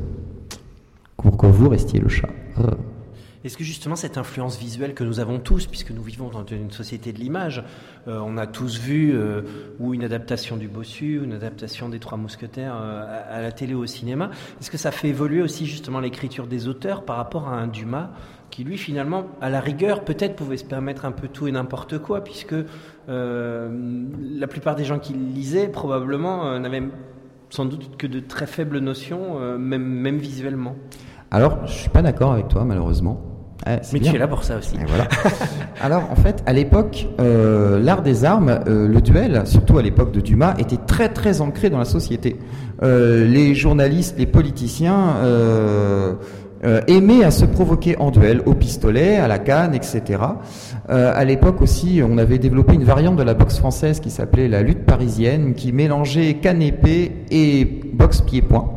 pour que vous restiez le chat. Euh. Est-ce que justement cette influence visuelle que nous avons tous, puisque nous vivons dans une société de l'image, euh, on a tous vu euh, ou une adaptation du Bossu, ou une adaptation des Trois Mousquetaires euh, à, à la télé ou au cinéma, est-ce que ça fait évoluer aussi justement l'écriture des auteurs par rapport à un Dumas qui lui finalement, à la rigueur, peut-être pouvait se permettre un peu tout et n'importe quoi, puisque euh, la plupart des gens qui le lisaient probablement euh, n'avaient sans doute que de très faibles notions, euh, même, même visuellement. Alors, je suis pas d'accord avec toi, malheureusement. Eh, Mais bien. tu es là pour ça aussi. Et voilà. Alors, en fait, à l'époque, euh, l'art des armes, euh, le duel, surtout à l'époque de Dumas, était très très ancré dans la société. Euh, les journalistes, les politiciens euh, euh, aimaient à se provoquer en duel, au pistolet, à la canne, et cetera. Euh, à l'époque aussi, on avait développé une variante de la boxe française qui s'appelait la lutte parisienne, qui mélangeait canne-épée et boxe pied-point.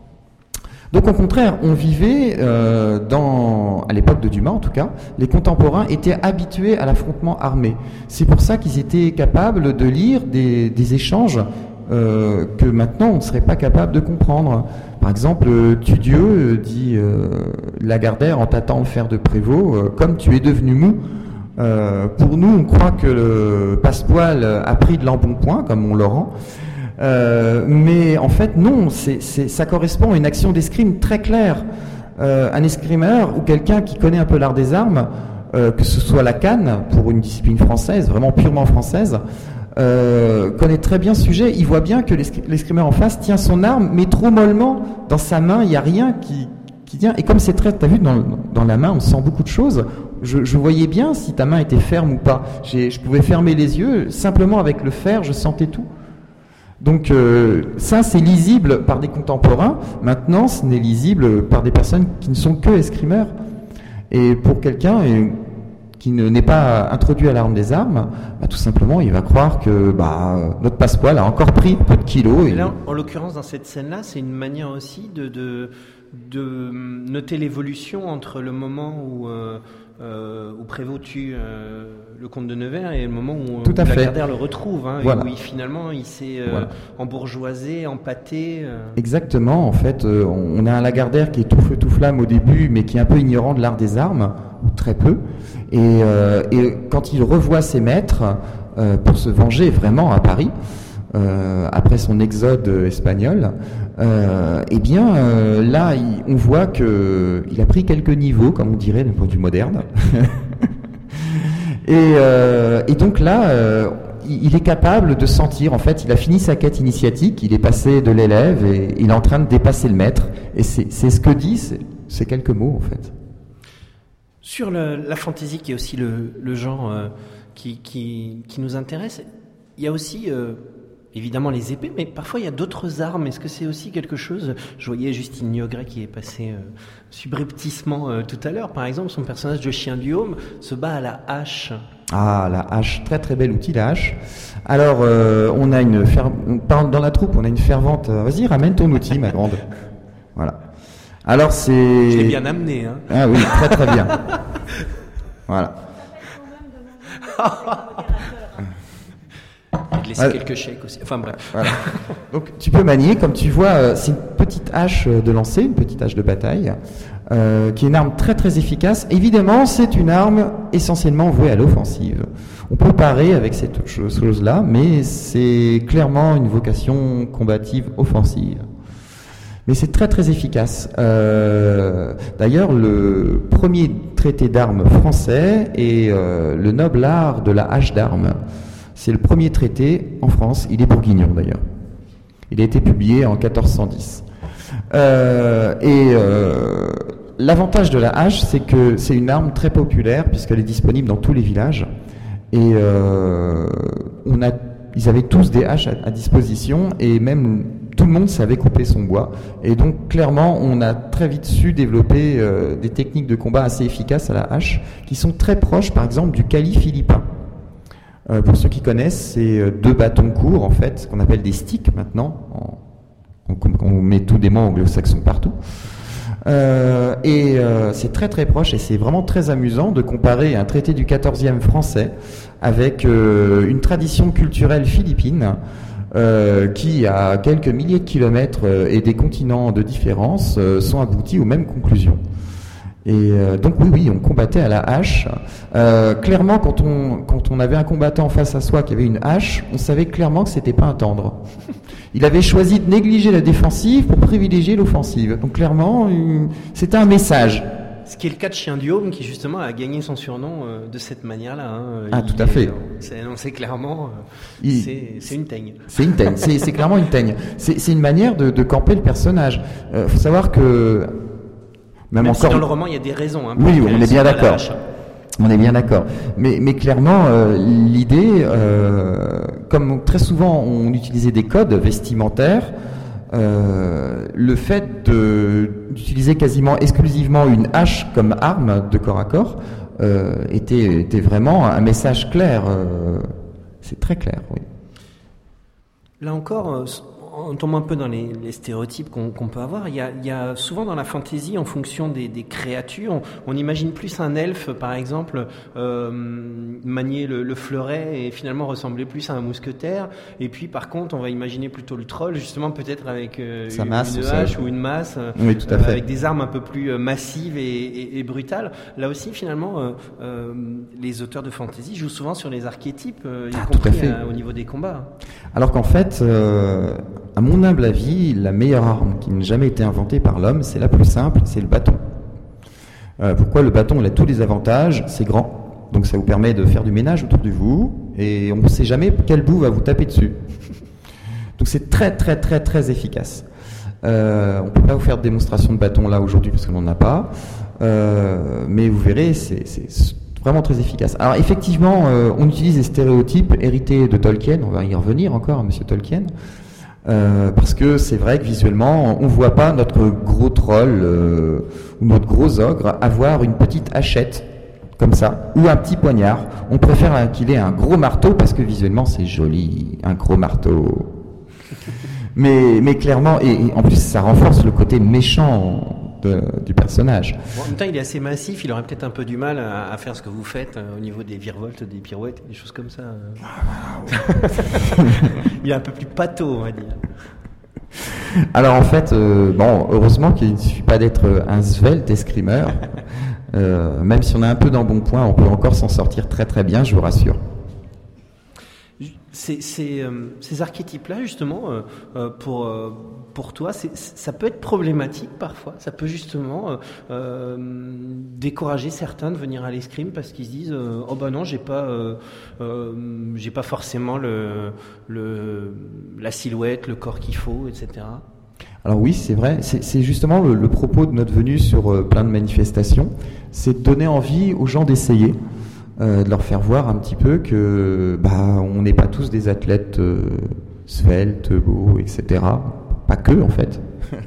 Donc au contraire, on vivait euh, dans, à l'époque de Dumas en tout cas, les contemporains étaient habitués à l'affrontement armé. C'est pour ça qu'ils étaient capables de lire des, des échanges euh, que maintenant on ne serait pas capable de comprendre. Par exemple, Tudieu dit euh, Lagardère en tâtant le fer de Prévost, euh, comme tu es devenu mou. Euh, pour nous, on croit que le Passepoil a pris de l'embonpoint, comme on Laurent. Euh, mais en fait non, c'est, c'est, ça correspond à une action d'escrime très claire. Euh, un escrimeur ou quelqu'un qui connaît un peu l'art des armes, euh, que ce soit la canne pour une discipline française, vraiment purement française, euh, connaît très bien ce sujet. Il voit bien que l'escrimeur en face tient son arme, mais trop mollement dans sa main. Il n'y a rien qui, qui tient. Et comme c'est très, t'as vu dans, dans la main, on sent beaucoup de choses. Je, je voyais bien si ta main était ferme ou pas. J'ai, je pouvais fermer les yeux simplement avec le fer, je sentais tout. Donc euh, ça, c'est lisible par des contemporains. Maintenant, ce n'est lisible par des personnes qui ne sont que escrimeurs. Et pour quelqu'un et, qui ne, n'est pas introduit à l'arme des armes, bah, tout simplement, il va croire que bah, notre Passepoil a encore pris un peu de kilos. Et, et là, en l'occurrence, dans cette scène-là, c'est une manière aussi de, de, de noter l'évolution entre le moment où... Euh, euh, où Prévost tue euh, le comte de Nevers et le moment où, Tout où à fait. Lagardère le retrouve, hein, Voilà. et où il, finalement il s'est euh, Voilà. embourgeoisé, empâté. Euh. Exactement, en fait, euh, on a un Lagardère qui est tout feu tout flamme au début, mais qui est un peu ignorant de l'art des armes, ou très peu. Et, euh, et quand il revoit ses maîtres euh, pour se venger vraiment à Paris, euh, après son exode espagnol, euh, eh bien euh, là, il, on voit que il a pris quelques niveaux, comme on dirait d'un point de vue moderne. et, euh, et donc là. Euh, il est capable de sentir, en fait, il a fini sa quête initiatique, il est passé de l'élève et il est en train de dépasser le maître. Et c'est, c'est ce que dit, c'est, c'est quelques mots, en fait. Sur le, la fantaisie, qui est aussi le, le genre euh, qui, qui, qui nous intéresse, il y a aussi euh, évidemment les épées, mais parfois il y a d'autres armes. Est-ce que c'est aussi quelque chose? Je voyais Justine Niogret qui est passée euh, subrepticement euh, tout à l'heure. Par exemple, son personnage de Chien du Haume se bat à la hache. Ah, la hache, très très bel outil, la hache. Alors, euh, on a une fer... dans la troupe, on a une fervente. Vas-y, ramène ton outil, ma grande. Voilà. Alors c'est. Je l'ai bien amené, hein. Ah oui, très très bien. Voilà. Et de laisser Ah, quelques chèques aussi. Enfin bref. Voilà. Donc tu peux manier, comme tu vois, euh, c'est une petite hache de lancer, une petite hache de bataille, euh, qui est une arme très très efficace. Évidemment, c'est une arme essentiellement vouée à l'offensive. On peut parer avec cette chose-là, mais c'est clairement une vocation combative offensive. Mais c'est très très efficace. Euh, d'ailleurs, le premier traité d'armes français est euh, le noble art de la hache d'armes. C'est le premier traité en France. Il est bourguignon d'ailleurs. Il a été publié en quatorze cent dix. Euh, et euh, l'avantage de la hache, c'est que c'est une arme très populaire puisqu'elle est disponible dans tous les villages. Et euh, on a, ils avaient tous des haches à, à disposition et même tout le monde savait couper son bois. Et donc clairement, on a très vite su développer euh, des techniques de combat assez efficaces à la hache qui sont très proches, par exemple, du cali philippin. Euh, pour ceux qui connaissent, c'est euh, deux bâtons courts, en fait, ce qu'on appelle des sticks maintenant. En, on, on met tous des mots anglo-saxons partout. Euh, et euh, c'est très très proche et c'est vraiment très amusant de comparer un traité du quatorzième français avec euh, une tradition culturelle philippine euh, qui, à quelques milliers de kilomètres euh, et des continents de différence, euh, sont aboutis aux mêmes conclusions. Et euh, donc oui, oui, on combattait à la hache. Euh, clairement, quand on, quand on avait un combattant face à soi qui avait une hache, on savait clairement que c'était pas un tendre. Il avait choisi de négliger la défensive pour privilégier l'offensive. Donc clairement, euh, c'était un message. Ce qui est le cas de Chien du Haume, qui justement a gagné son surnom euh, de cette manière-là. Hein. Ah, Il tout à est, fait. C'est annoncé clairement, euh, Il... c'est, c'est une teigne. C'est une teigne, c'est, c'est clairement une teigne. C'est, c'est une manière de, de camper le personnage. Il euh, faut savoir que... Même, Même encore... si dans le roman, il y a des raisons. Hein, oui, on est bien d'accord. On est bien d'accord. Mais, mais clairement, euh, l'idée, euh, comme très souvent on utilisait des codes vestimentaires, euh, le fait de, d'utiliser quasiment exclusivement une hache comme arme de corps à corps euh, était, était vraiment un message clair. Euh, c'est très clair, oui. Là encore, euh, on tombe un peu dans les, les stéréotypes qu'on, qu'on peut avoir. Il y, a, il y a souvent dans la fantaisie, en fonction des, des créatures, on, on imagine plus un elfe, par exemple, euh, manier le, le fleuret et finalement ressembler plus à un mousquetaire. Et puis, par contre, on va imaginer plutôt le troll, justement, peut-être avec euh, une, masse, une ça, hache ou une masse, oui, tout à euh, fait. avec des armes un peu plus euh, massives et, et, et brutales. Là aussi, finalement, euh, euh, les auteurs de fantaisie jouent souvent sur les archétypes, euh, y ah, compris tout à fait. à, au niveau des combats. Alors qu'en fait... Euh... À mon humble avis, la meilleure arme qui n'a jamais été inventée par l'homme, c'est la plus simple, c'est le bâton. Euh, pourquoi le bâton? Il a tous les avantages, c'est grand, donc ça vous permet de faire du ménage autour de vous, et on ne sait jamais quel bout va vous taper dessus. Donc c'est très très très très efficace. Euh, on ne peut pas vous faire de démonstration de bâton là aujourd'hui parce qu'on n'en a pas, euh, mais vous verrez, c'est, c'est vraiment très efficace. Alors effectivement, euh, on utilise des stéréotypes hérités de Tolkien, on va y revenir encore à Monsieur Tolkien. Euh, parce que c'est vrai que visuellement, on ne voit pas notre gros troll euh, ou notre gros ogre avoir une petite hachette comme ça, ou un petit poignard. On préfère qu'il ait un gros marteau parce que visuellement c'est joli, un gros marteau. mais, mais clairement, et, et en plus ça renforce le côté méchant de, du personnage. Bon, en même temps, il est assez massif, il aurait peut-être un peu du mal à, à faire ce que vous faites euh, au niveau des virevoltes, des pirouettes, des choses comme ça. Il est un peu plus pâteau, on va dire. Alors en fait, euh, bon, heureusement qu'il ne suffit pas d'être un svelte escrimeur. Euh, même si on est un peu dans bon point, on peut encore s'en sortir très très bien, je vous rassure. Ces, ces, euh, ces archétypes-là, justement, euh, euh, pour, euh, pour toi, c'est, ça peut être problématique parfois. Ça peut justement euh, euh, décourager certains de venir à l'escrime parce qu'ils se disent euh, oh ben non, j'ai pas, euh, euh, j'ai pas forcément le, le, la silhouette, le corps qu'il faut, et cetera. Alors oui, c'est vrai. C'est, c'est justement le, le propos de notre venue sur euh, plein de manifestations, c'est de donner envie aux gens d'essayer. Euh, de leur faire voir un petit peu que bah on n'est pas tous des athlètes euh, sveltes, beaux, et cetera. Pas que en fait.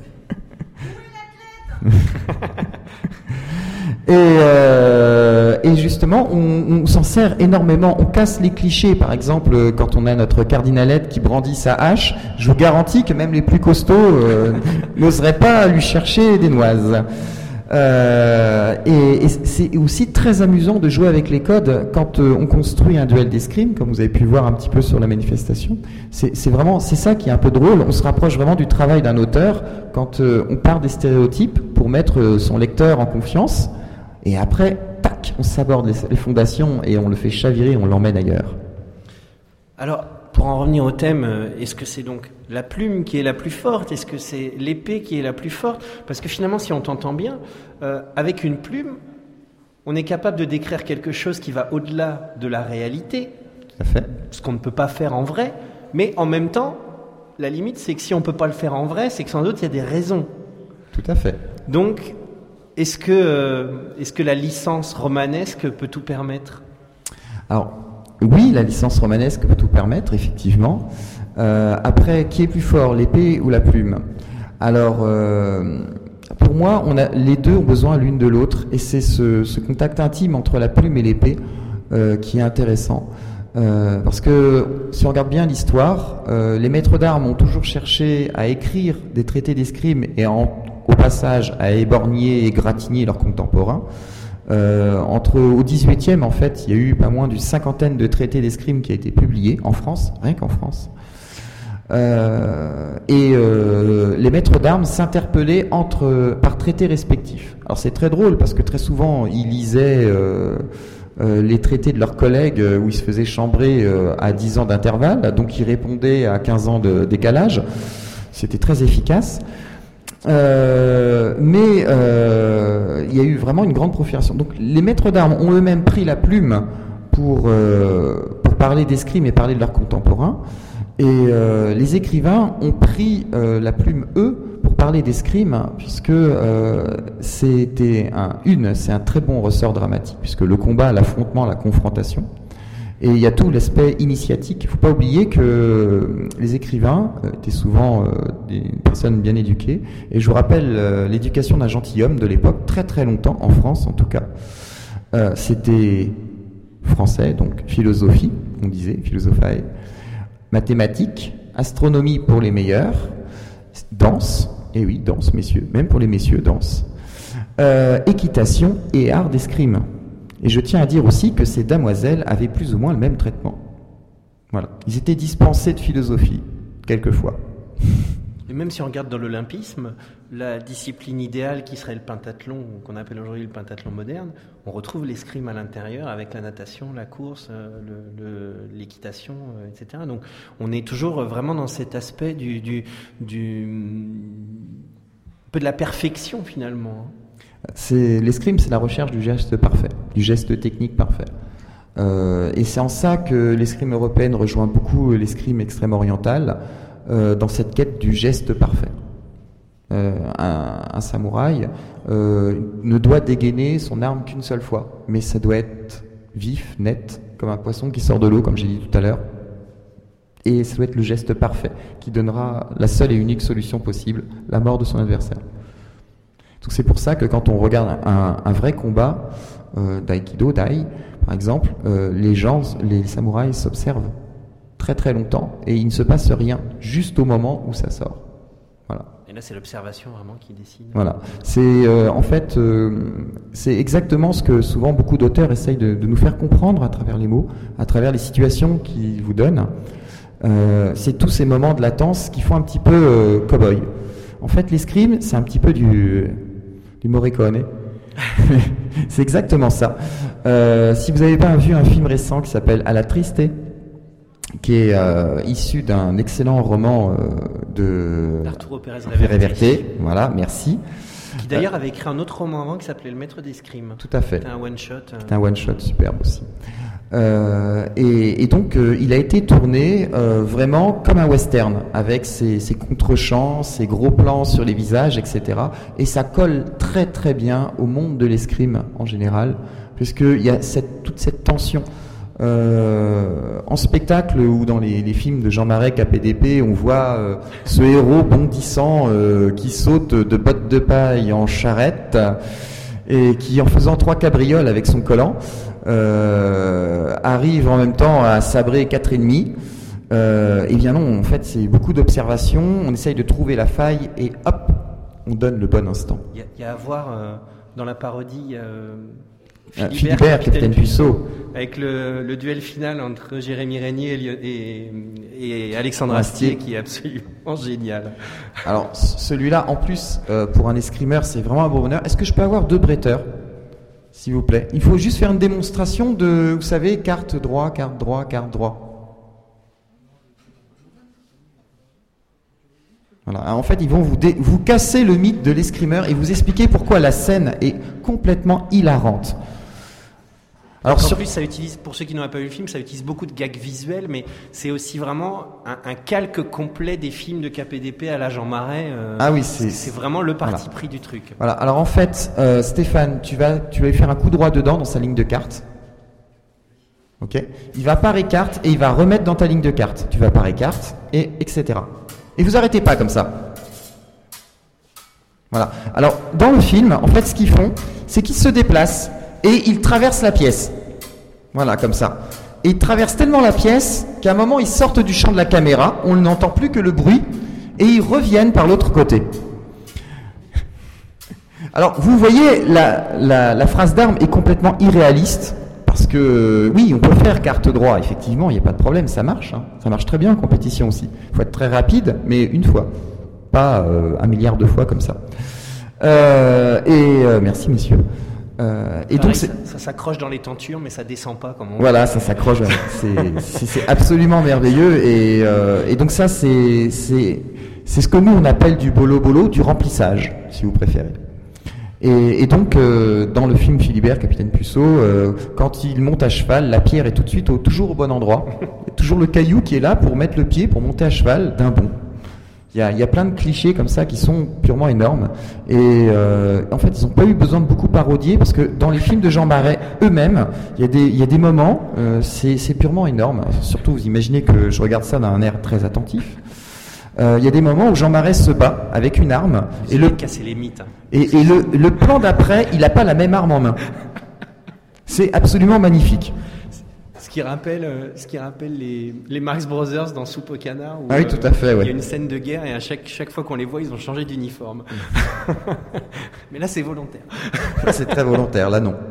et, euh, et justement, on, on s'en sert énormément. On casse les clichés. Par exemple, quand on a notre cardinalette qui brandit sa hache, je vous garantis que même les plus costauds euh, n'oseraient pas lui chercher des noises. Euh, et, et c'est aussi très amusant de jouer avec les codes quand euh, on construit un duel d'escrime, comme vous avez pu voir un petit peu sur la manifestation. C'est, c'est vraiment, c'est ça qui est un peu drôle. On se rapproche vraiment du travail d'un auteur quand euh, on part des stéréotypes pour mettre euh, son lecteur en confiance. Et après, tac, on s'aborde les, les fondations et on le fait chavirer, on l'emmène ailleurs. Alors, pour en revenir au thème, est-ce que c'est donc la plume qui est la plus forte ? Est-ce que c'est l'épée qui est la plus forte ? Parce que finalement, si on t'entend bien, euh, avec une plume, on est capable de décrire quelque chose qui va au-delà de la réalité, tout à fait. Ce qu'on ne peut pas faire en vrai. Mais en même temps, la limite, c'est que si on ne peut pas le faire en vrai, c'est que sans doute, il y a des raisons. Tout à fait. Donc, est-ce que, euh, est-ce que la licence romanesque peut tout permettre ? Alors, oui, la licence romanesque peut tout permettre, effectivement. Euh, après, qui est plus fort, l'épée ou la plume ? Alors, euh, pour moi, on a, les deux ont besoin l'une de l'autre, et c'est ce, ce contact intime entre la plume et l'épée euh, qui est intéressant. Euh, parce que si on regarde bien l'histoire, euh, les maîtres d'armes ont toujours cherché à écrire des traités d'escrime et en, au passage à éborgner et égratigner leurs contemporains. Euh, entre au dix-huitième, en fait, il y a eu pas moins d'une cinquantaine de traités d'escrime qui a été publiés en France, rien qu'en France. Euh, et euh, les maîtres d'armes s'interpellaient entre par traités respectifs. Alors c'est très drôle parce que très souvent ils lisaient euh, euh, les traités de leurs collègues où ils se faisaient chambrer euh, à dix ans d'intervalle, donc ils répondaient à quinze ans de décalage. C'était très efficace. Euh, mais euh, il y a eu vraiment une grande prolifération. Donc les maîtres d'armes ont eux-mêmes pris la plume pour, euh, pour parler d'escrime et parler de leurs contemporains. Et euh, les écrivains ont pris euh, la plume, eux, pour parler d'escrime, puisque euh, c'était un, une, c'est un très bon ressort dramatique, puisque le combat, l'affrontement, la confrontation. Et il y a tout l'aspect initiatique. Il ne faut pas oublier que les écrivains euh, étaient souvent euh, des personnes bien éduquées. Et je vous rappelle euh, l'éducation d'un gentilhomme de l'époque, très très longtemps, en France en tout cas. Euh, c'était français, donc philosophie, on disait, philosophae, mathématiques, astronomie pour les meilleurs, danse, et oui, danse, messieurs, même pour les messieurs, danse, euh, équitation et art d'escrime. Et je tiens à dire aussi que ces damoiselles avaient plus ou moins le même traitement. Voilà. Ils étaient dispensés de philosophie, quelquefois. Et même si on regarde dans l'olympisme, la discipline idéale qui serait le pentathlon, qu'on appelle aujourd'hui le pentathlon moderne, on retrouve l'escrime à l'intérieur avec la natation, la course, le, le, l'équitation, et cetera. Donc on est toujours vraiment dans cet aspect du, du, du un peu de la perfection finalement. C'est, l'escrime, c'est la recherche du geste parfait, du geste technique parfait. Euh, et c'est en ça que l'escrime européenne rejoint beaucoup l'escrime extrême-orientale, euh, dans cette quête du geste parfait. Euh, un, un samouraï euh, ne doit dégainer son arme qu'une seule fois, mais ça doit être vif, net, comme un poisson qui sort de l'eau, comme j'ai dit tout à l'heure. Et ça doit être le geste parfait, qui donnera la seule et unique solution possible, la mort de son adversaire. Donc c'est pour ça que quand on regarde un, un vrai combat euh, d'aïkido, d'aï, par exemple, euh, les gens, les samouraïs s'observent très très longtemps et il ne se passe rien juste au moment où ça sort. Voilà. Et là, c'est l'observation vraiment qui décide. Voilà. C'est euh, en fait, euh, c'est exactement ce que souvent beaucoup d'auteurs essayent de, de nous faire comprendre à travers les mots, à travers les situations qu'ils vous donnent. Euh, c'est tous ces moments de latence qui font un petit peu euh, cow-boy. En fait, l'escrime, c'est un petit peu du, du Morricone. C'est exactement ça. Euh, si vous n'avez pas vu un film récent qui s'appelle À la Triste, qui est euh, issu d'un excellent roman euh, de Arturo Pérez Reverte. Voilà, merci. Qui d'ailleurs avait écrit un autre roman avant qui s'appelait Le Maître d'escrime. Tout à fait. C'était un one shot. Euh... C'était un one shot superbe aussi. Euh, et, et donc euh, il a été tourné euh, vraiment comme un western, avec ses, ses contre-champs, ses gros plans sur les visages, et cetera. Et ça colle très très bien au monde de l'escrime en général, puisqu'il y a cette, toute cette tension. Euh, en spectacle ou dans les, les films de Jean Marais, K P D P, on voit euh, ce héros bondissant euh, qui saute de bottes de paille en charrette et qui, en faisant trois cabrioles avec son collant, euh, arrive en même temps à sabrer quatre ennemis. Euh, et bien non, en fait, c'est beaucoup d'observations. On essaye de trouver la faille et hop, on donne le bon instant. Il y a, il y a à voir euh, dans la parodie. Euh... Philibert, Philibert Capitaine Puceau, avec le, le duel final entre Jérémy Régnier et, et, et Alexandre Astier, qui est absolument génial. Alors celui-là, en plus, euh, pour un escrimeur, c'est vraiment un beau bonheur. Est-ce que je peux avoir deux bretteurs, s'il vous plaît? Il faut juste faire une démonstration de, vous savez, carte droit, carte droit, carte droit. Voilà. En fait, ils vont vous, dé- vous casser le mythe de l'escrimeur et vous expliquer pourquoi la scène est complètement hilarante. Alors, en sur... plus, ça utilise, pour ceux qui n'ont pas vu le film, ça utilise beaucoup de gags visuels, mais c'est aussi vraiment un, un calque complet des films de K P D P à la Jean Marais. Euh, ah oui, c'est... c'est vraiment le parti voilà. pris du truc. Voilà. Alors en fait, euh, Stéphane, tu vas, tu vas lui faire un coup droit dedans dans sa ligne de carte. Ok. Il va parer carte et il va remettre dans ta ligne de carte. Tu vas parer carte et etc. Et vous arrêtez pas comme ça. Voilà. Alors dans le film, en fait, ce qu'ils font, c'est qu'ils se déplacent. Et ils traversent la pièce. Voilà, comme ça. Et ils traversent tellement la pièce qu'à un moment, ils sortent du champ de la caméra, on n'entend plus que le bruit, et ils reviennent par l'autre côté. Alors, vous voyez, la, la, la phrase d'arme est complètement irréaliste, parce que, oui, on peut faire carte droit, effectivement, il n'y a pas de problème, ça marche. Hein. Ça marche très bien en compétition aussi. Il faut être très rapide, mais une fois. Pas euh, un milliard de fois comme ça. Euh, et euh, merci, messieurs. Euh, et Pareil, donc ça, ça s'accroche dans les tentures, mais ça descend pas comme on. Voilà, ça s'accroche. c'est, c'est, c'est absolument merveilleux. Et, euh, et donc ça, c'est, c'est, c'est ce que nous on appelle du bolo bolo, du remplissage, si vous préférez. Et, et donc euh, dans le film Philibert, Capitaine Puceau, euh, quand il monte à cheval, la pierre est tout de suite au, toujours au bon endroit. Il y a toujours le caillou qui est là pour mettre le pied, pour monter à cheval d'un bond. Il y, a, il y a plein de clichés comme ça qui sont purement énormes. Et euh, en fait, ils n'ont pas eu besoin de beaucoup parodier parce que dans les films de Jean Marais eux-mêmes, il y a des, il y a des moments, euh, c'est, c'est purement énorme. Surtout, vous imaginez que je regarde ça d'un air très attentif. Euh, il y a des moments où Jean Marais se bat avec une arme. Vous et le casser les mythes. Hein. Et, et le, le plan d'après, il n'a pas la même arme en main. C'est absolument magnifique. Ce qui rappelle, euh, ce qui rappelle les, les Marx Brothers dans Soupe au canard. Où, ah oui, tout à fait. Ouais. Il y a une scène de guerre et à chaque, chaque fois qu'on les voit, ils ont changé d'uniforme. Mais là, c'est volontaire. C'est très volontaire, là non.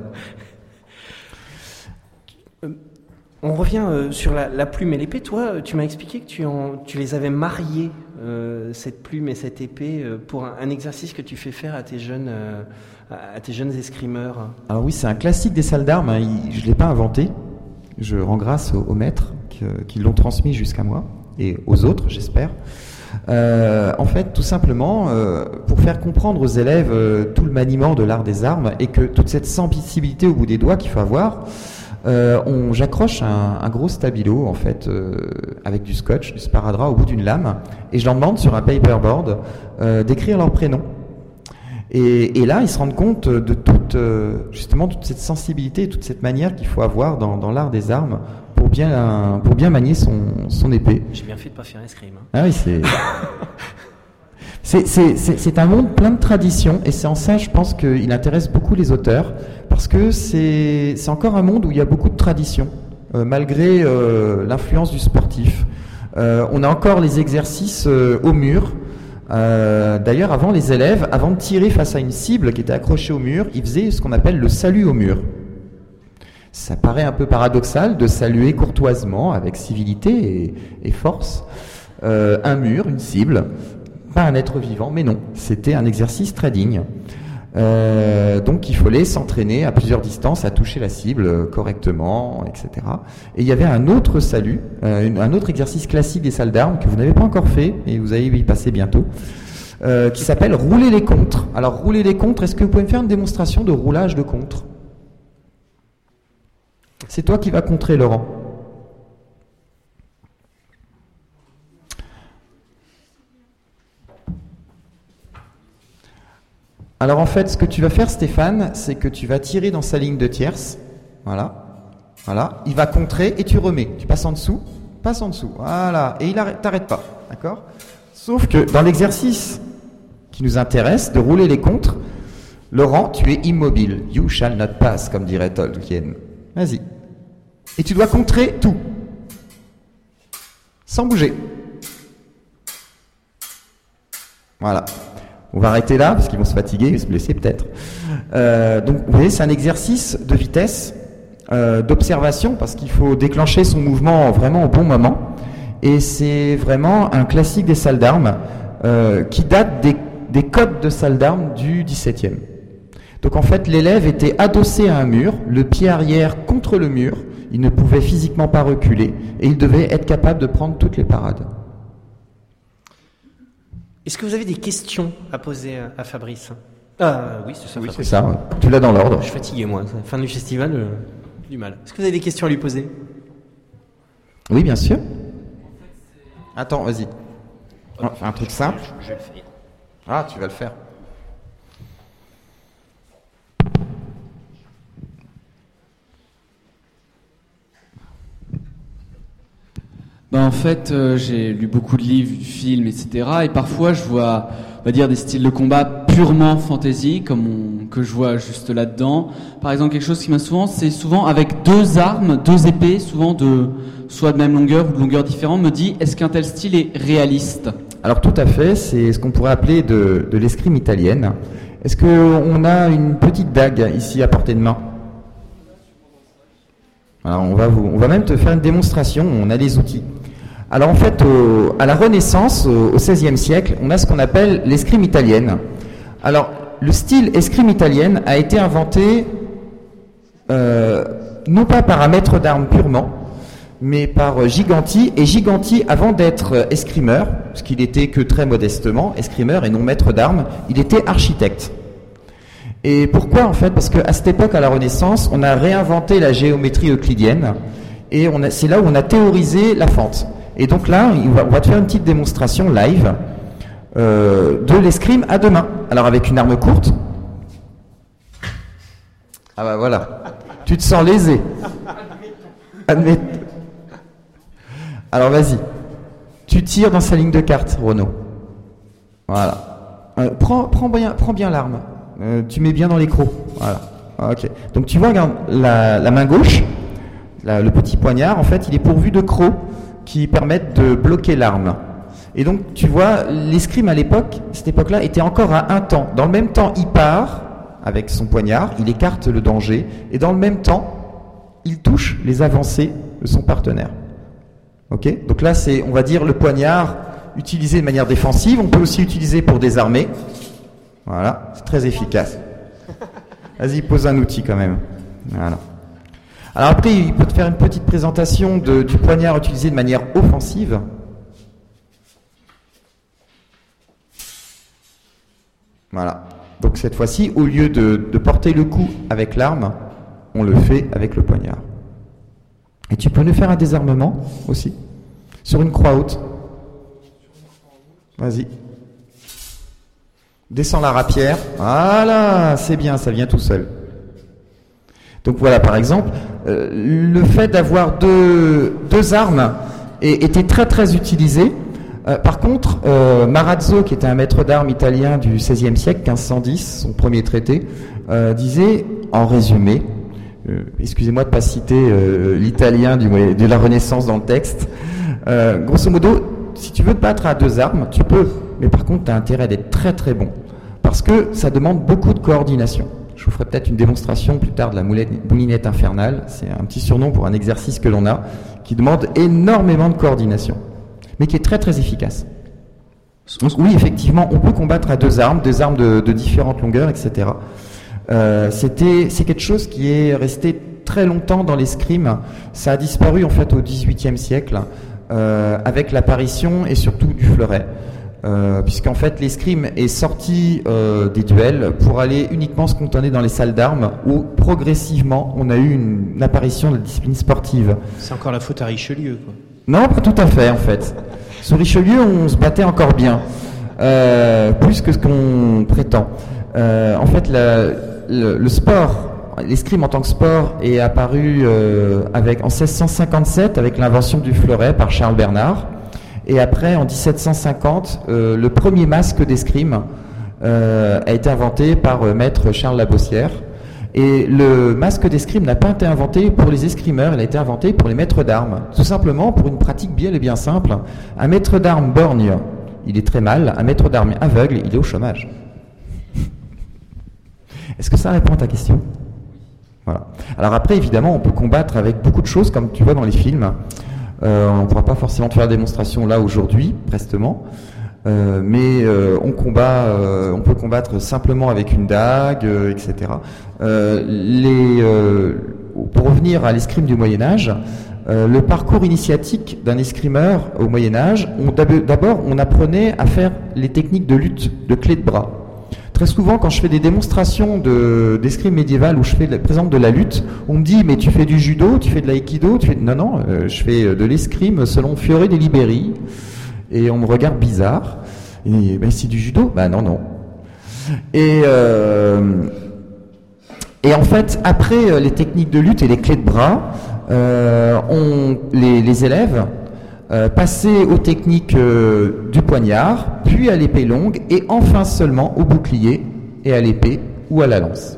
Euh, on revient euh, sur la, la plume et l'épée. Toi, tu m'as expliqué que tu, en, tu les avais mariés, euh, cette plume et cette épée, euh, pour un, un exercice que tu fais faire à tes jeunes, euh, à tes jeunes escrimeurs. Alors oui, c'est un classique des salles d'armes. Hein. Je ne l'ai pas inventé. Je rends grâce aux, aux maîtres qui, qui l'ont transmis jusqu'à moi et aux autres, j'espère. Euh, en fait, tout simplement, euh, pour faire comprendre aux élèves euh, tout le maniement de l'art des armes et que toute cette sensibilité au bout des doigts qu'il faut avoir, euh, on, j'accroche un, un gros stabilo en fait euh, avec du scotch, du sparadrap au bout d'une lame et je leur demande sur un paperboard euh, d'écrire leur prénom. Et, et là, ils se rendent compte de toute, euh, justement, toute cette sensibilité, toute cette manière qu'il faut avoir dans, dans l'art des armes pour bien, pour bien manier son, son épée. J'ai bien fait de pas faire escrime. Hein. Ah oui, c'est... c'est, c'est, c'est, c'est un monde plein de traditions et c'est en ça, je pense, qu'il intéresse beaucoup les auteurs parce que c'est, c'est encore un monde où il y a beaucoup de traditions, euh, malgré euh, l'influence du sportif. Euh, on a encore les exercices euh, au mur. Euh, d'ailleurs, avant, les élèves, avant de tirer face à une cible qui était accrochée au mur, ils faisaient ce qu'on appelle le salut au mur. Ça paraît un peu paradoxal de saluer courtoisement, avec civilité et, et force, euh, un mur, une cible, pas un être vivant, mais non, c'était un exercice très digne. Euh, donc il fallait s'entraîner à plusieurs distances à toucher la cible correctement, et cetera. Et il y avait un autre salut, euh, un autre exercice classique des salles d'armes que vous n'avez pas encore fait, et vous allez y passer bientôt, euh, qui s'appelle rouler les contres. Alors rouler les contres, est-ce que vous pouvez me faire une démonstration de roulage de contres ? C'est toi qui vas contrer, Laurent. Alors en fait, ce que tu vas faire, Stéphane, c'est que tu vas tirer dans sa ligne de tierce. Voilà. Voilà. Il va contrer et tu remets. Tu passes en dessous, passe en dessous. Voilà. Et il arrête, t'arrête pas. D'accord ? Sauf que dans l'exercice qui nous intéresse, de rouler les contres, Laurent, tu es immobile. You shall not pass, comme dirait Tolkien. Vas-y. Et tu dois contrer tout. Sans bouger. Voilà. On va arrêter là, parce qu'ils vont se fatiguer, ils vont se blesser peut-être. Euh, donc, vous voyez, c'est un exercice de vitesse, euh, d'observation, parce qu'il faut déclencher son mouvement vraiment au bon moment. Et c'est vraiment un classique des salles d'armes, euh, qui date des, des codes de salles d'armes du dix-septième. Donc en fait, l'élève était adossé à un mur, le pied arrière contre le mur, il ne pouvait physiquement pas reculer, et il devait être capable de prendre toutes les parades. Est-ce que vous avez des questions à poser à Fabrice ? Ah oui, c'est ça. Oui, c'est ça. Ouais. Tu l'as dans l'ordre. Je suis fatigué, moi. Fin du festival, euh, du mal. Est-ce que vous avez des questions à lui poser ? Oui, bien sûr. Attends, vas-y. Oh, un truc simple. Je, je vais le faire. Ah, tu vas le faire. Ben en fait, euh, j'ai lu beaucoup de livres, films, et cetera. Et parfois, je vois, on va dire, des styles de combat purement fantasy, comme on, que je vois juste là-dedans. Par exemple, quelque chose qui m'a souvent, c'est souvent avec deux armes, deux épées, souvent de soit de même longueur ou de longueur différente, me dit, est-ce qu'un tel style est réaliste ? Alors tout à fait, c'est ce qu'on pourrait appeler de, de l'escrime italienne. Est-ce qu'on a une petite dague ici à portée de main ? Alors on va, vous, on va même te faire une démonstration, on a les outils. Alors en fait, au, à la Renaissance, au seizième siècle, on a ce qu'on appelle l'escrime italienne. Alors le style escrime italienne a été inventé euh, non pas par un maître d'armes purement, mais par Giganti. Et Giganti, avant d'être escrimeur, parce qu'il était que très modestement escrimeur et non maître d'armes, il était architecte. Et pourquoi en fait ? Parce qu'à cette époque, à la Renaissance, on a réinventé la géométrie euclidienne et on a, c'est là où on a théorisé la fente. Et donc là, on va, on va te faire une petite démonstration live euh, de l'escrime à deux mains. Alors avec une arme courte. Ah bah voilà. Tu te sens lésé. Admets. Alors vas-y. Tu tires dans sa ligne de carte, Renaud. Voilà. Euh, prends, prends bien, prends bien l'arme. Euh, tu mets bien dans les crocs. Voilà. Ok. Donc tu vois, regarde, la, la main gauche, la, le petit poignard, en fait, il est pourvu de crocs qui permettent de bloquer l'arme. Et donc tu vois, l'escrime à l'époque, cette époque-là, était encore à un temps. Dans le même temps, il part avec son poignard, il écarte le danger, et dans le même temps, il touche les avancées de son partenaire. Ok ? Donc là, c'est, on va dire, le poignard utilisé de manière défensive. On peut aussi l'utiliser pour désarmer. Voilà, c'est très efficace. Vas-y, pose un outil quand même. Voilà. Alors après, il peut te faire une petite présentation de, du poignard utilisé de manière offensive. Voilà. Donc cette fois-ci, au lieu de, de porter le coup avec l'arme, on le fait avec le poignard. Et tu peux nous faire un désarmement aussi, sur une croix haute. Vas-y. Descends la rapière. Voilà, c'est bien, ça vient tout seul. Donc voilà, par exemple, euh, le fait d'avoir deux, deux armes est, était très très utilisé. Euh, par contre, euh, Marazzo, qui était un maître d'armes italien du seizième siècle, quinze cent dix, son premier traité, euh, disait, en résumé, euh, excusez-moi de ne pas citer euh, l'italien du, de la Renaissance dans le texte, euh, grosso modo, si tu veux te battre à deux armes, tu peux, mais par contre, tu as intérêt d'être très très bon, parce que ça demande beaucoup de coordination. Je vous ferai peut-être une démonstration plus tard de la moulinette infernale. C'est un petit surnom pour un exercice que l'on a, qui demande énormément de coordination, mais qui est très très efficace. Donc oui, effectivement, on peut combattre à deux armes, deux armes de, de différentes longueurs, et cetera. Euh, c'était, c'est quelque chose qui est resté très longtemps dans l'escrime. Ça a disparu en fait au dix-huitième siècle, euh, avec l'apparition et surtout du fleuret. Euh, puisqu'en fait l'escrime est sorti euh, des duels pour aller uniquement se cantonner dans les salles d'armes où progressivement on a eu une, une apparition de la discipline sportive. C'est encore la faute à Richelieu, quoi. Non, pas tout à fait en fait. Sous Richelieu on se battait encore bien, euh, plus que ce qu'on prétend. Euh, en fait la, le, le sport, l'escrime en tant que sport est apparu euh, avec, en seize cent cinquante-sept avec l'invention du fleuret par Charles Bernard. Et après, en dix-sept cent cinquante, euh, le premier masque d'escrime euh, a été inventé par euh, maître Charles Labossière. Et le masque d'escrime n'a pas été inventé pour les escrimeurs, il a été inventé pour les maîtres d'armes. Tout simplement pour une pratique bien et bien simple. Un maître d'armes borgne, il est très mal. Un maître d'armes aveugle, il est au chômage. Est-ce que ça répond à ta question ? Voilà. Alors après, évidemment, on peut combattre avec beaucoup de choses, comme tu vois dans les films. Euh, on ne pourra pas forcément te faire la démonstration là aujourd'hui, prestement, euh, mais euh, on combat, euh, on peut combattre simplement avec une dague, euh, et cetera. Euh, les, euh, pour revenir à l'escrime du Moyen Âge, euh, le parcours initiatique d'un escrimeur au Moyen Âge, on, d'abord on apprenait à faire les techniques de lutte, de clé de bras. Très souvent, quand je fais des démonstrations de, d'escrime médiévale où je fais, présente de la lutte, on me dit, mais tu fais du judo, tu fais de l'aïkido, tu fais... Non, non, euh, je fais de l'escrime selon Fiore de Liberi, et on me regarde bizarre. Et ben, c'est du judo ? Ben non, non. Et, euh, et en fait, après les techniques de lutte et les clés de bras, euh, on, les, les élèves Euh, passer aux techniques euh, du poignard, puis à l'épée longue, et enfin seulement au bouclier et à l'épée ou à la lance.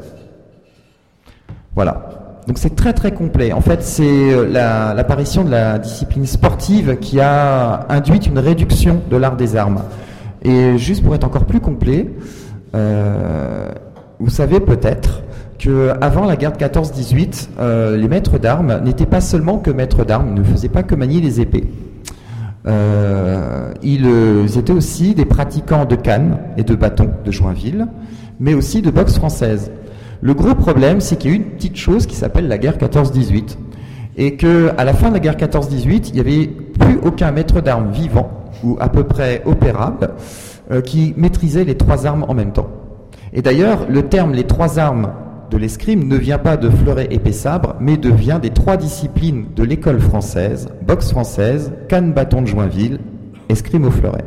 Voilà. Donc c'est très très complet. En fait, c'est la, l'apparition de la discipline sportive qui a induit une réduction de l'art des armes. Et juste pour être encore plus complet, euh, vous savez peut-être qu'avant la guerre de quatorze dix-huit, euh, les maîtres d'armes n'étaient pas seulement que maîtres d'armes, ils ne faisaient pas que manier les épées. Euh, ils, ils étaient aussi des pratiquants de cannes et de bâtons de Joinville, mais aussi de boxe française. Le gros problème, c'est qu'il y a eu une petite chose qui s'appelle la guerre quatorze dix-huit, et que à la fin de la guerre quatorze dix-huit, il n'y avait plus aucun maître d'armes vivant ou à peu près opérable euh, qui maîtrisait les trois armes en même temps. Et d'ailleurs, le terme les trois armes de l'escrime ne vient pas de fleuret, épée, sabre, mais devient des trois disciplines de l'école française, boxe française, canne, bâton de Joinville, escrime au fleuret.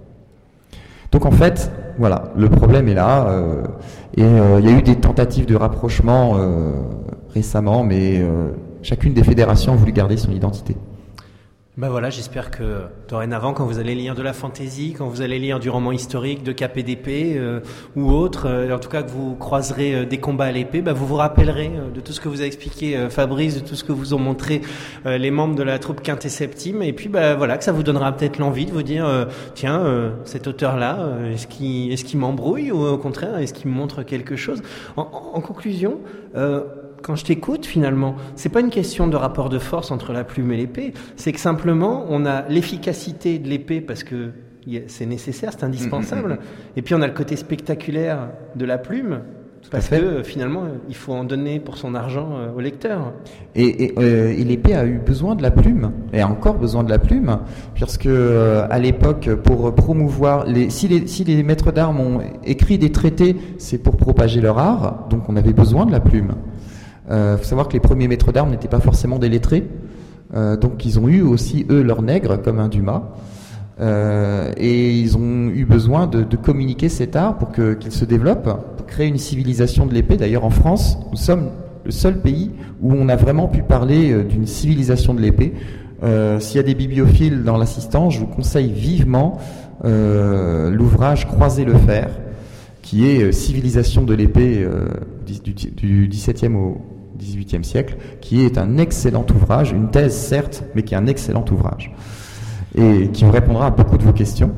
Donc en fait, voilà, le problème est là, euh, et euh, il y a eu des tentatives de rapprochement euh, récemment, mais euh, chacune des fédérations a voulu garder son identité. Ben voilà, j'espère que dorénavant, quand vous allez lire de la fantaisie, quand vous allez lire du roman historique, de K P D P euh, ou autre, euh, en tout cas que vous croiserez euh, des combats à l'épée, ben vous vous rappellerez euh, de tout ce que vous a expliqué euh, Fabrice, de tout ce que vous ont montré euh, les membres de la troupe Quinte et Septime, et puis ben voilà, que ça vous donnera peut-être l'envie de vous dire, euh, tiens, euh, cet auteur-là, euh, est-ce qu'il, est-ce qu'il m'embrouille ou au contraire, est-ce qu'il me montre quelque chose ? En, en, en conclusion, euh, quand je t'écoute, finalement, c'est pas une question de rapport de force entre la plume et l'épée, c'est que simplement, on a l'efficacité de l'épée parce que c'est nécessaire, c'est indispensable, mmh. et puis on a le côté spectaculaire de la plume, Tout parce que finalement, il faut en donner pour son argent euh, au lecteur. Et, et, euh, et l'épée a eu besoin de la plume, et a encore besoin de la plume, puisque euh, à l'époque, pour promouvoir, les, si, les, si les maîtres d'armes ont écrit des traités, c'est pour propager leur art, donc on avait besoin de la plume. Il euh, faut savoir que les premiers maîtres d'armes n'étaient pas forcément des lettrés, euh, donc ils ont eu aussi, eux, leur nègre, comme un Dumas, euh, et ils ont eu besoin de, de communiquer cet art pour que, qu'il se développe, pour créer une civilisation de l'épée. D'ailleurs, en France, nous sommes le seul pays où on a vraiment pu parler euh, d'une civilisation de l'épée. Euh, s'il y a des bibliophiles dans l'assistance, je vous conseille vivement euh, l'ouvrage Croiser le fer, qui est euh, Civilisation de l'épée euh, du, du dix-septième au dix-huitième siècle, qui est un excellent ouvrage, une thèse certes, mais qui est un excellent ouvrage. et qui vous répondra à beaucoup de vos questions.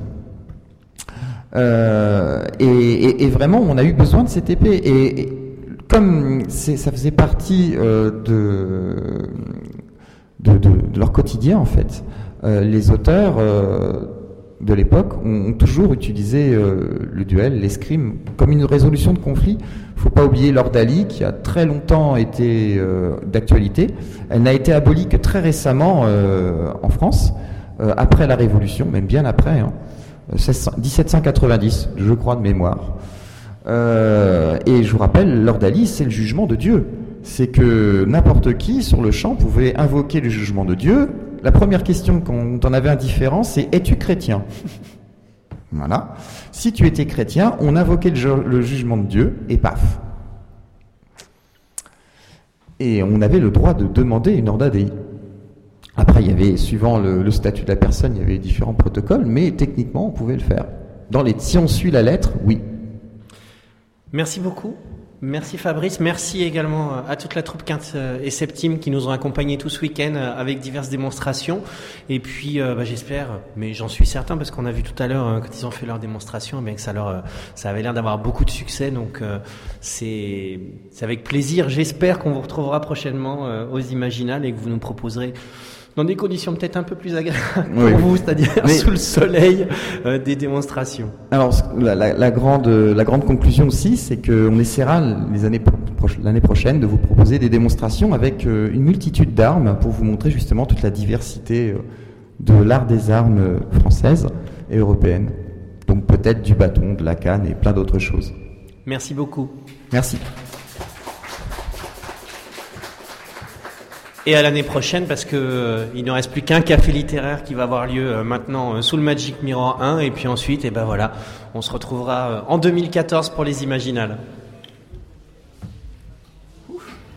Euh, et, et, et vraiment, on a eu besoin de cette épée. Et, et comme c'est, ça faisait partie euh, de, de, de, de leur quotidien, en fait, euh, les auteurs euh, de l'époque ont, ont toujours utilisé euh, le duel, l'escrime, comme une résolution de conflit. Il ne faut pas oublier l'ordalie, qui a très longtemps été euh, d'actualité. Elle n'a été abolie que très récemment euh, en France, euh, après la Révolution, même bien après, hein. dix-sept cent quatre-vingt-dix, je crois, de mémoire. Euh, et je vous rappelle, l'ordalie, c'est le jugement de Dieu. C'est que n'importe qui, sur le champ, pouvait invoquer le jugement de Dieu. La première question, quand on avait un différend, c'est « Es-tu chrétien ?» Voilà. Si tu étais chrétien, on invoquait le, ju- le jugement de Dieu, et paf. Et on avait le droit de demander une ordalie. Après, il y avait, suivant le, le statut de la personne, il y avait différents protocoles, mais techniquement, on pouvait le faire. Dans les, si on suit la lettre, oui. Merci beaucoup. Merci Fabrice. Merci également à toute la troupe Quinte et Septime qui nous ont accompagnés tout ce week-end avec diverses démonstrations. Et puis, euh, bah, j'espère, mais j'en suis certain, parce qu'on a vu tout à l'heure, euh, quand ils ont fait leur démonstration, eh que ça, leur, euh, ça avait l'air d'avoir beaucoup de succès. Donc, euh, c'est, c'est avec plaisir. J'espère qu'on vous retrouvera prochainement euh, aux Imaginales et que vous nous proposerez dans des conditions peut-être un peu plus agréables pour oui. vous, c'est-à-dire Mais... sous le soleil, euh, des démonstrations. Alors, la, la, la, grande, la grande conclusion aussi, c'est qu'on essaiera les années, l'année prochaine de vous proposer des démonstrations avec euh, une multitude d'armes pour vous montrer justement toute la diversité euh, de l'art des armes françaises et européennes. Donc peut-être du bâton, de la canne et plein d'autres choses. Merci beaucoup. Merci. Et à l'année prochaine, parce que euh, il ne reste plus qu'un café littéraire qui va avoir lieu euh, maintenant euh, sous le Magic Mirror un, et puis ensuite, et ben voilà, on se retrouvera euh, en deux mille quatorze pour les Imaginales.